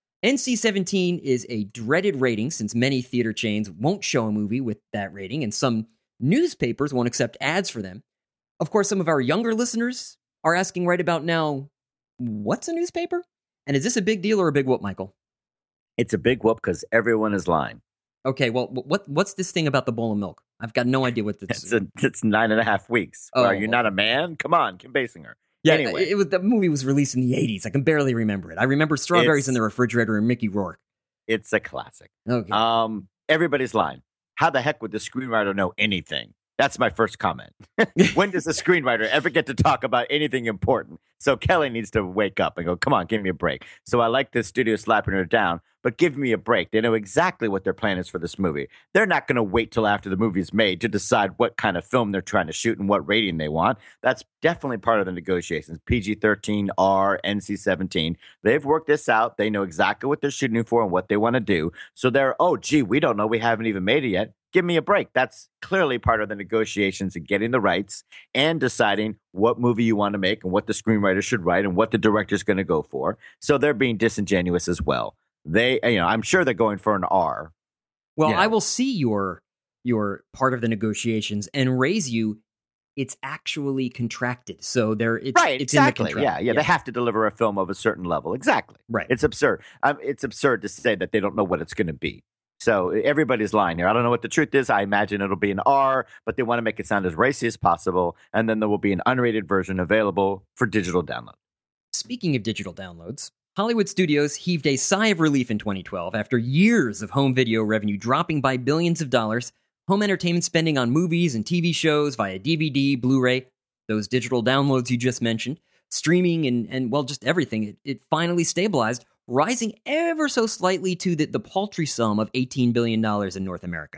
Speaker 1: NC-17 is a dreaded rating since many theater chains won't show a movie with that rating, and some newspapers won't accept ads for them. Of course, some of our younger listeners are asking right about now, what's a newspaper? And is this a big deal or a big whoop, Michael?
Speaker 2: It's a big whoop because everyone is lying.
Speaker 1: Okay, well, what's this thing about the bowl of milk? I've got no idea what this is.
Speaker 2: It's 9.5 weeks.
Speaker 1: Oh,
Speaker 2: Are you not a man? Come on, Kim Basinger.
Speaker 1: Yeah,
Speaker 2: Anyway,
Speaker 1: the movie was released in the 80s. I can barely remember it. I remember Strawberries in the Refrigerator and Mickey Rourke.
Speaker 2: it's a classic.
Speaker 1: Okay.
Speaker 2: Everybody's lying. How the heck would the screenwriter know anything? That's my first comment. When does a screenwriter ever get to talk about anything important? So Kelly needs to wake up and go, come on, give me a break. So I like the studio slapping her down, but give me a break. They know exactly what their plan is for this movie. They're not going to wait till after the movie's made to decide what kind of film they're trying to shoot and what rating they want. That's definitely part of the negotiations. PG-13, R, NC-17. They've worked this out. They know exactly what they're shooting for and what they want to do. So they're, oh, gee, we don't know. We haven't even made it yet. Give me a break. That's clearly part of the negotiations and getting the rights and deciding what movie you want to make and what the screenwriter should write and what the director's going to go for. So they're being disingenuous as well. I'm sure they're going for an R.
Speaker 1: Well, I will see your part of the negotiations and raise you. It's actually contracted, so it's
Speaker 2: exactly.
Speaker 1: In the contract.
Speaker 2: Yeah. They have to deliver a film of a certain level. Exactly.
Speaker 1: Right.
Speaker 2: It's absurd. It's absurd to say that they don't know what it's going to be. So everybody's lying here. I don't know what the truth is. I imagine it'll be an R, but they want to make it sound as racy as possible. And then there will be an unrated version available for digital download.
Speaker 1: Speaking of digital downloads, Hollywood studios heaved a sigh of relief in 2012 after years of home video revenue dropping by billions of dollars. Home entertainment spending on movies and TV shows via DVD, Blu-ray, those digital downloads you just mentioned, streaming and well, just everything. It finally stabilized, rising ever so slightly to the paltry sum of $18 billion in North America.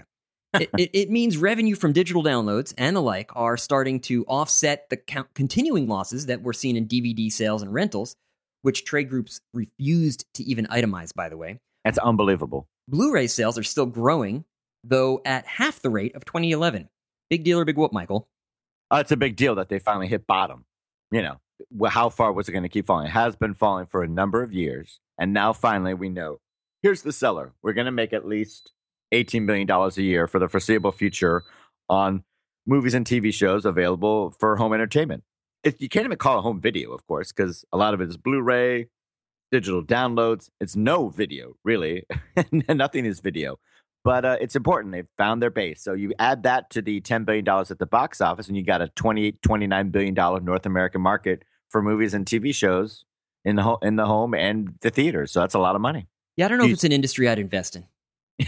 Speaker 1: It means revenue from digital downloads and the like are starting to offset the continuing losses that we're seeing in DVD sales and rentals, which trade groups refused to even itemize, by the way.
Speaker 2: That's unbelievable. Blu-ray
Speaker 1: sales are still growing, though at half the rate of 2011. Big deal or big whoop, Michael?
Speaker 2: It's a big deal that they finally hit bottom. How far was it going to keep falling? It has been falling for a number of years. And now finally we know, here's the seller. We're going to make at least $18 million a year for the foreseeable future on movies and TV shows available for home entertainment. You can't even call it home video, of course, because a lot of it is Blu-ray, digital downloads. It's no video, really. Nothing is video. But it's important. They've found their base. So you add that to the $10 billion at the box office, and you got a $28, $29 billion North American market for movies and TV shows in the home and the theaters. So that's a lot of money.
Speaker 1: Yeah, I don't know if it's an industry I'd invest in.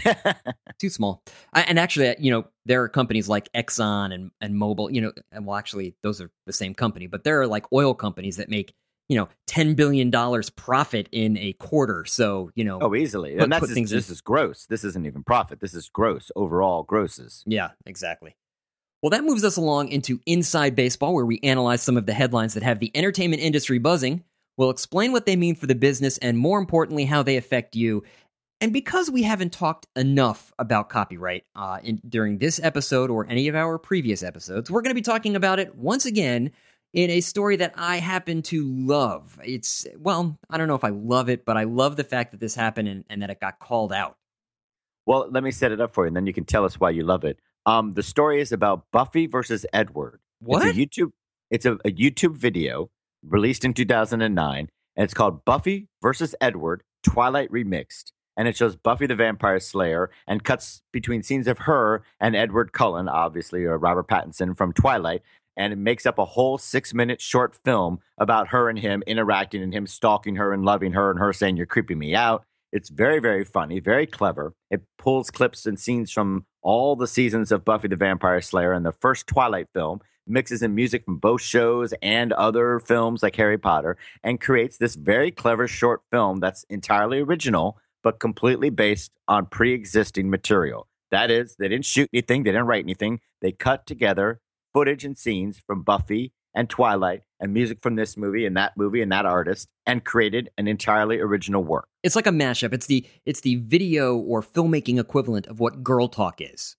Speaker 1: Too small. And actually, there are companies like Exxon and Mobil, and well, actually, those are the same company, but there are like oil companies that make, $10 billion profit in a quarter. So,
Speaker 2: easily. And this is gross. This isn't even profit. This is gross, overall grosses.
Speaker 1: Yeah, exactly. Well, that moves us along into Inside Baseball, where we analyze some of the headlines that have the entertainment industry buzzing. We'll explain what they mean for the business and, more importantly, how they affect you. And because we haven't talked enough about copyright during this episode or any of our previous episodes, we're going to be talking about it once again in a story that I happen to love. I don't know if I love it, but I love the fact that this happened and that it got called out.
Speaker 2: Well, let me set it up for you, and then you can tell us why you love it. The story is about Buffy versus Edward.
Speaker 1: What?
Speaker 2: It's a YouTube video released in 2009, and it's called Buffy versus Edward, Twilight Remixed. And it shows Buffy the Vampire Slayer and cuts between scenes of her and Edward Cullen, obviously, or Robert Pattinson from Twilight. And it makes up a whole 6-minute short film about her and him interacting and him stalking her and loving her and her saying, "You're creeping me out." It's very, very funny, very clever. It pulls clips and scenes from all the seasons of Buffy the Vampire Slayer and the first Twilight film, mixes in music from both shows and other films like Harry Potter, and creates this very clever short film that's entirely original, but completely based on pre-existing material. That is, they didn't shoot anything, they didn't write anything. They cut together footage and scenes from Buffy and Twilight and music from this movie and that artist and created an entirely original work.
Speaker 1: It's like a mashup. It's the video or filmmaking equivalent of what Girl Talk is.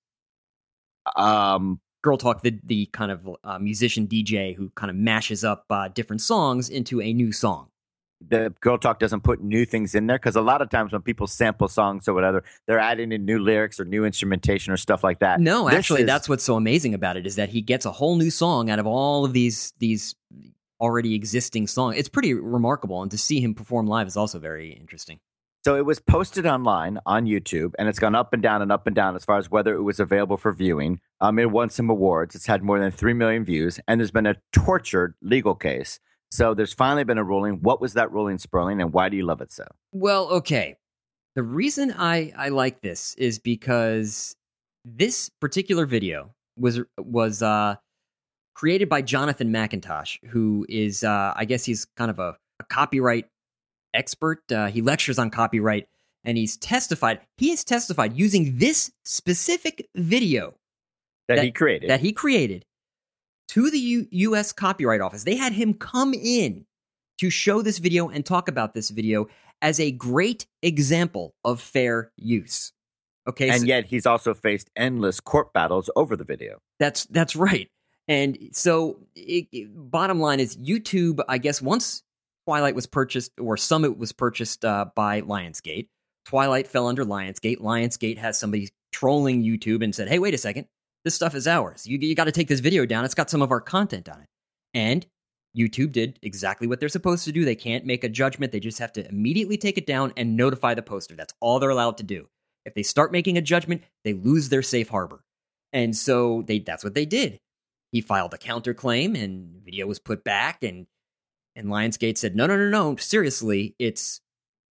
Speaker 1: Girl Talk, the kind of musician DJ who kind of mashes up different songs into a new song.
Speaker 2: The Girl Talk doesn't put new things in there because a lot of times when people sample songs or whatever, they're adding in new lyrics or new instrumentation or stuff like that.
Speaker 1: No, actually, that's what's so amazing about it is that he gets a whole new song out of all of these already existing songs. It's pretty remarkable, and to see him perform live is also very interesting.
Speaker 2: So it was posted online on YouTube, and it's gone up and down as far as whether it was available for viewing. It won some awards. It's had more than 3 million views, and there's been a tortured legal case. So there's finally been a ruling. What was that ruling, Sperling, and why do you love it so?
Speaker 1: Well, okay. The reason I like this is because this particular video was created by Jonathan McIntosh, who is, I guess he's kind of a copyright expert. He lectures on copyright, and he has testified using this specific video
Speaker 2: that he created to the U.S. Copyright Office. They had him come in to show this video and talk about this video as a great example of fair use. Okay, and yet he's also faced endless court battles over the video.
Speaker 1: That's right. And so, bottom line is, YouTube, I guess, once Twilight was purchased, or Summit was purchased by Lionsgate, Twilight fell under Lionsgate. Lionsgate has somebody trolling YouTube and said, "Hey, wait a second. This stuff is ours. You got to take this video down. It's got some of our content on it." And YouTube did exactly what they're supposed to do. They can't make a judgment. They just have to immediately take it down and notify the poster. That's all they're allowed to do. If they start making a judgment, they lose their safe harbor. And so that's what they did. He filed a counterclaim, and the video was put back, and Lionsgate said, no, seriously, it's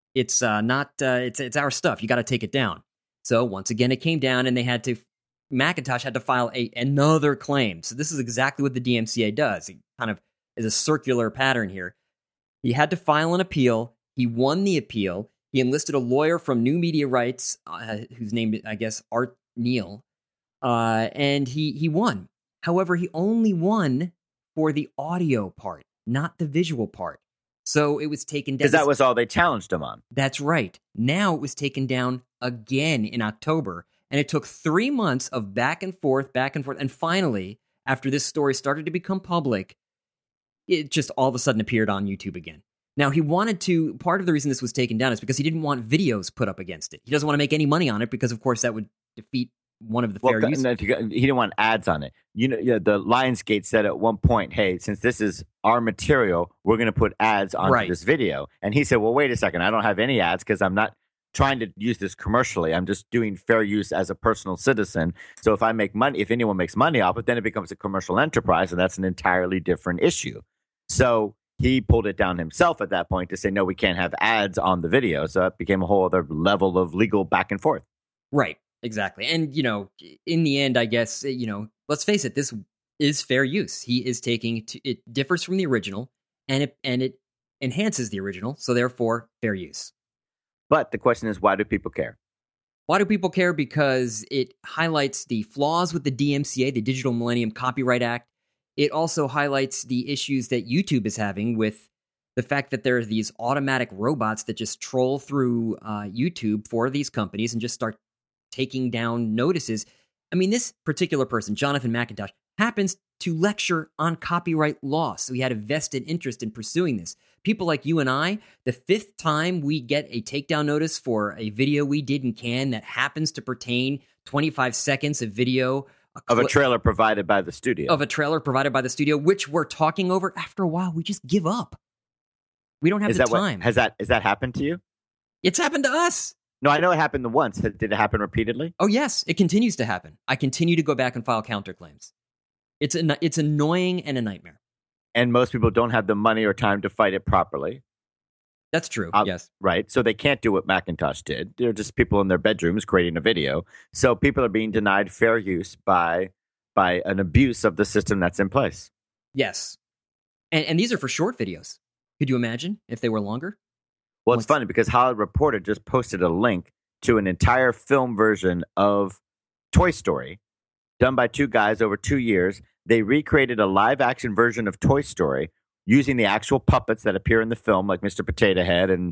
Speaker 1: our stuff. You got to take it down. So once again, it came down, and Macintosh had to file another claim. So this is exactly what the DMCA does. It kind of is a circular pattern here. He had to file an appeal. He won the appeal. He enlisted a lawyer from New Media Rights, whose name, I guess, Art Neal, and he won. However, he only won for the audio part, not the visual part. So it was taken down.
Speaker 2: Because that was all they challenged him on.
Speaker 1: That's right. Now it was taken down again in October. And it took 3 months of back and forth. And finally, after this story started to become public, it just all of a sudden appeared on YouTube again. Now, part of the reason this was taken down is because he didn't want videos put up against it. He doesn't want to make any money on it because, of course, that would defeat one of the fair use.
Speaker 2: He didn't want ads on it. The Lionsgate said at one point, "Hey, since this is our material, we're going to put ads onto this video." And he said, "Well, wait a second. I don't have any ads because I'm not trying to use this commercially. I'm just doing fair use as a personal citizen. So if I make money, if anyone makes money off it, then it becomes a commercial enterprise, and that's an entirely different issue." So he pulled it down himself at that point to say, "No, we can't have ads on the video." So it became a whole other level of legal back and forth.
Speaker 1: Right. Exactly. And, in the end, I guess, let's face it, this is fair use. He is it differs from the original, and it enhances the original. So therefore, fair use.
Speaker 2: But the question is, why do people care?
Speaker 1: Why do people care? Because it highlights the flaws with the DMCA, the Digital Millennium Copyright Act. It also highlights the issues that YouTube is having with the fact that there are these automatic robots that just troll through YouTube for these companies and just start taking down notices. I mean, this particular person, Jonathan McIntosh, happens to lecture on copyright law, so he had a vested interest in pursuing this. People like you and I, the 5th time we get a takedown notice for a video we did in Cannes that happens to pertain 25 seconds of video
Speaker 2: of a trailer provided by the studio.
Speaker 1: Which we're talking over, after a while, we just give up. We don't have the time.
Speaker 2: Has that happened to you?
Speaker 1: It's happened to us.
Speaker 2: No, I know it happened once. Did it happen repeatedly?
Speaker 1: Oh, yes. It continues to happen. I continue to go back and file counterclaims. It's annoying and a nightmare.
Speaker 2: And most people don't have the money or time to fight it properly.
Speaker 1: That's true, yes.
Speaker 2: Right. So they can't do what Macintosh did. They're just people in their bedrooms creating a video. So people are being denied fair use by an abuse of the system that's in place.
Speaker 1: Yes. And these are for short videos. Could you imagine if they were longer?
Speaker 2: Well, it's funny because Hollywood Reporter just posted a link to an entire film version of Toy Story done by 2 guys over 2 years they recreated a live-action version of Toy Story using the actual puppets that appear in the film, like Mr. Potato Head and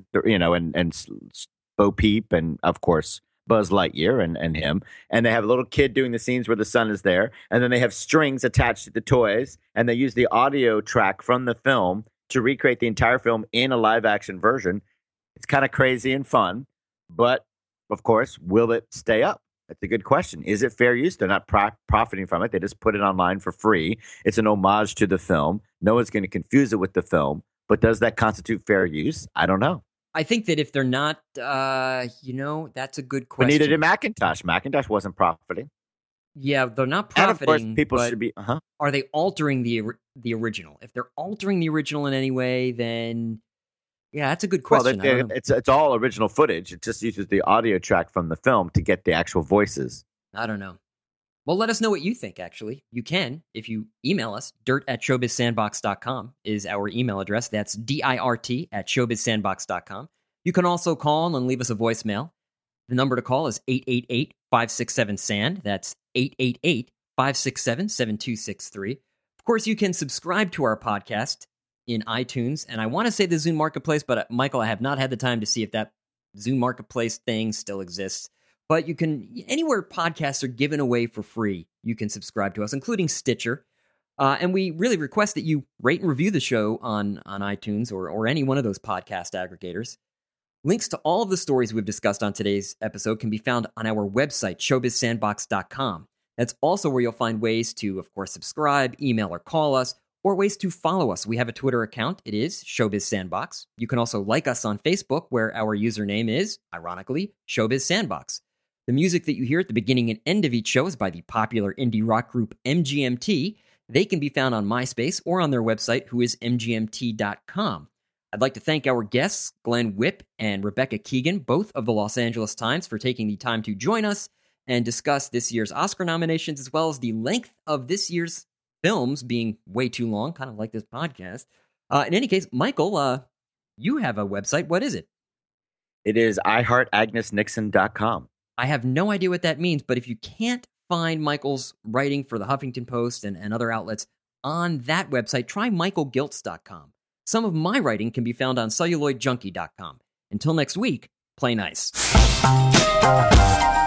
Speaker 2: Bo Peep, and of course Buzz Lightyear and him. And they have a little kid doing the scenes where the sun is there, and then they have strings attached to the toys, and they use the audio track from the film to recreate the entire film in a live-action version. It's kind of crazy and fun, but of course, will it stay up? That's a good question. Is it fair use? They're not profiting from it. They just put it online for free. It's an homage to the film. No one's going to confuse it with the film. But does that constitute fair use? I don't know.
Speaker 1: I think that if they're not, that's a good question.
Speaker 2: But neither did Macintosh. Macintosh wasn't profiting.
Speaker 1: Yeah, they're not profiting.
Speaker 2: And of course, people should be.
Speaker 1: Are they altering the original? If they're altering the original in any way, then yeah, that's a good question.
Speaker 2: Well, it's all original footage. It just uses the audio track from the film to get the actual voices.
Speaker 1: I don't know. Well, let us know what you think, actually. You can, if you email us. dirt@showbizsandbox.com is our email address. That's DIRT@showbizsandbox.com. You can also call and leave us a voicemail. The number to call is 888-567-SAND. That's 888-567-7263. Of course, you can subscribe to our podcast in iTunes, and I want to say the Zune Marketplace, but Michael, I have not had the time to see if that Zune Marketplace thing still exists. But you can, anywhere podcasts are given away for free, you can subscribe to us, including Stitcher. And we really request that you rate and review the show on iTunes or any one of those podcast aggregators. Links to all of the stories we've discussed on today's episode can be found on our website, showbizsandbox.com. That's also where you'll find ways to, of course, subscribe, email, or call us, or ways to follow us. We have a Twitter account. It is Showbiz Sandbox. You can also like us on Facebook, where our username is, ironically, Showbiz Sandbox. The music that you hear at the beginning and end of each show is by the popular indie rock group MGMT. They can be found on MySpace or on their website, who is mgmt.com. I'd like to thank our guests, Glenn Whipp and Rebecca Keegan, both of the Los Angeles Times, for taking the time to join us and discuss this year's Oscar nominations, as well as the length of this year's films being way too long, kind of like this podcast. In any case, Michael, you have a website. What is it?
Speaker 2: It is iHeartAgnesNixon.com.
Speaker 1: I have no idea what that means, but if you can't find Michael's writing for the Huffington Post and other outlets on that website, try michaelgiltz.com. Some of my writing can be found on celluloidjunkie.com. Until next week, play nice.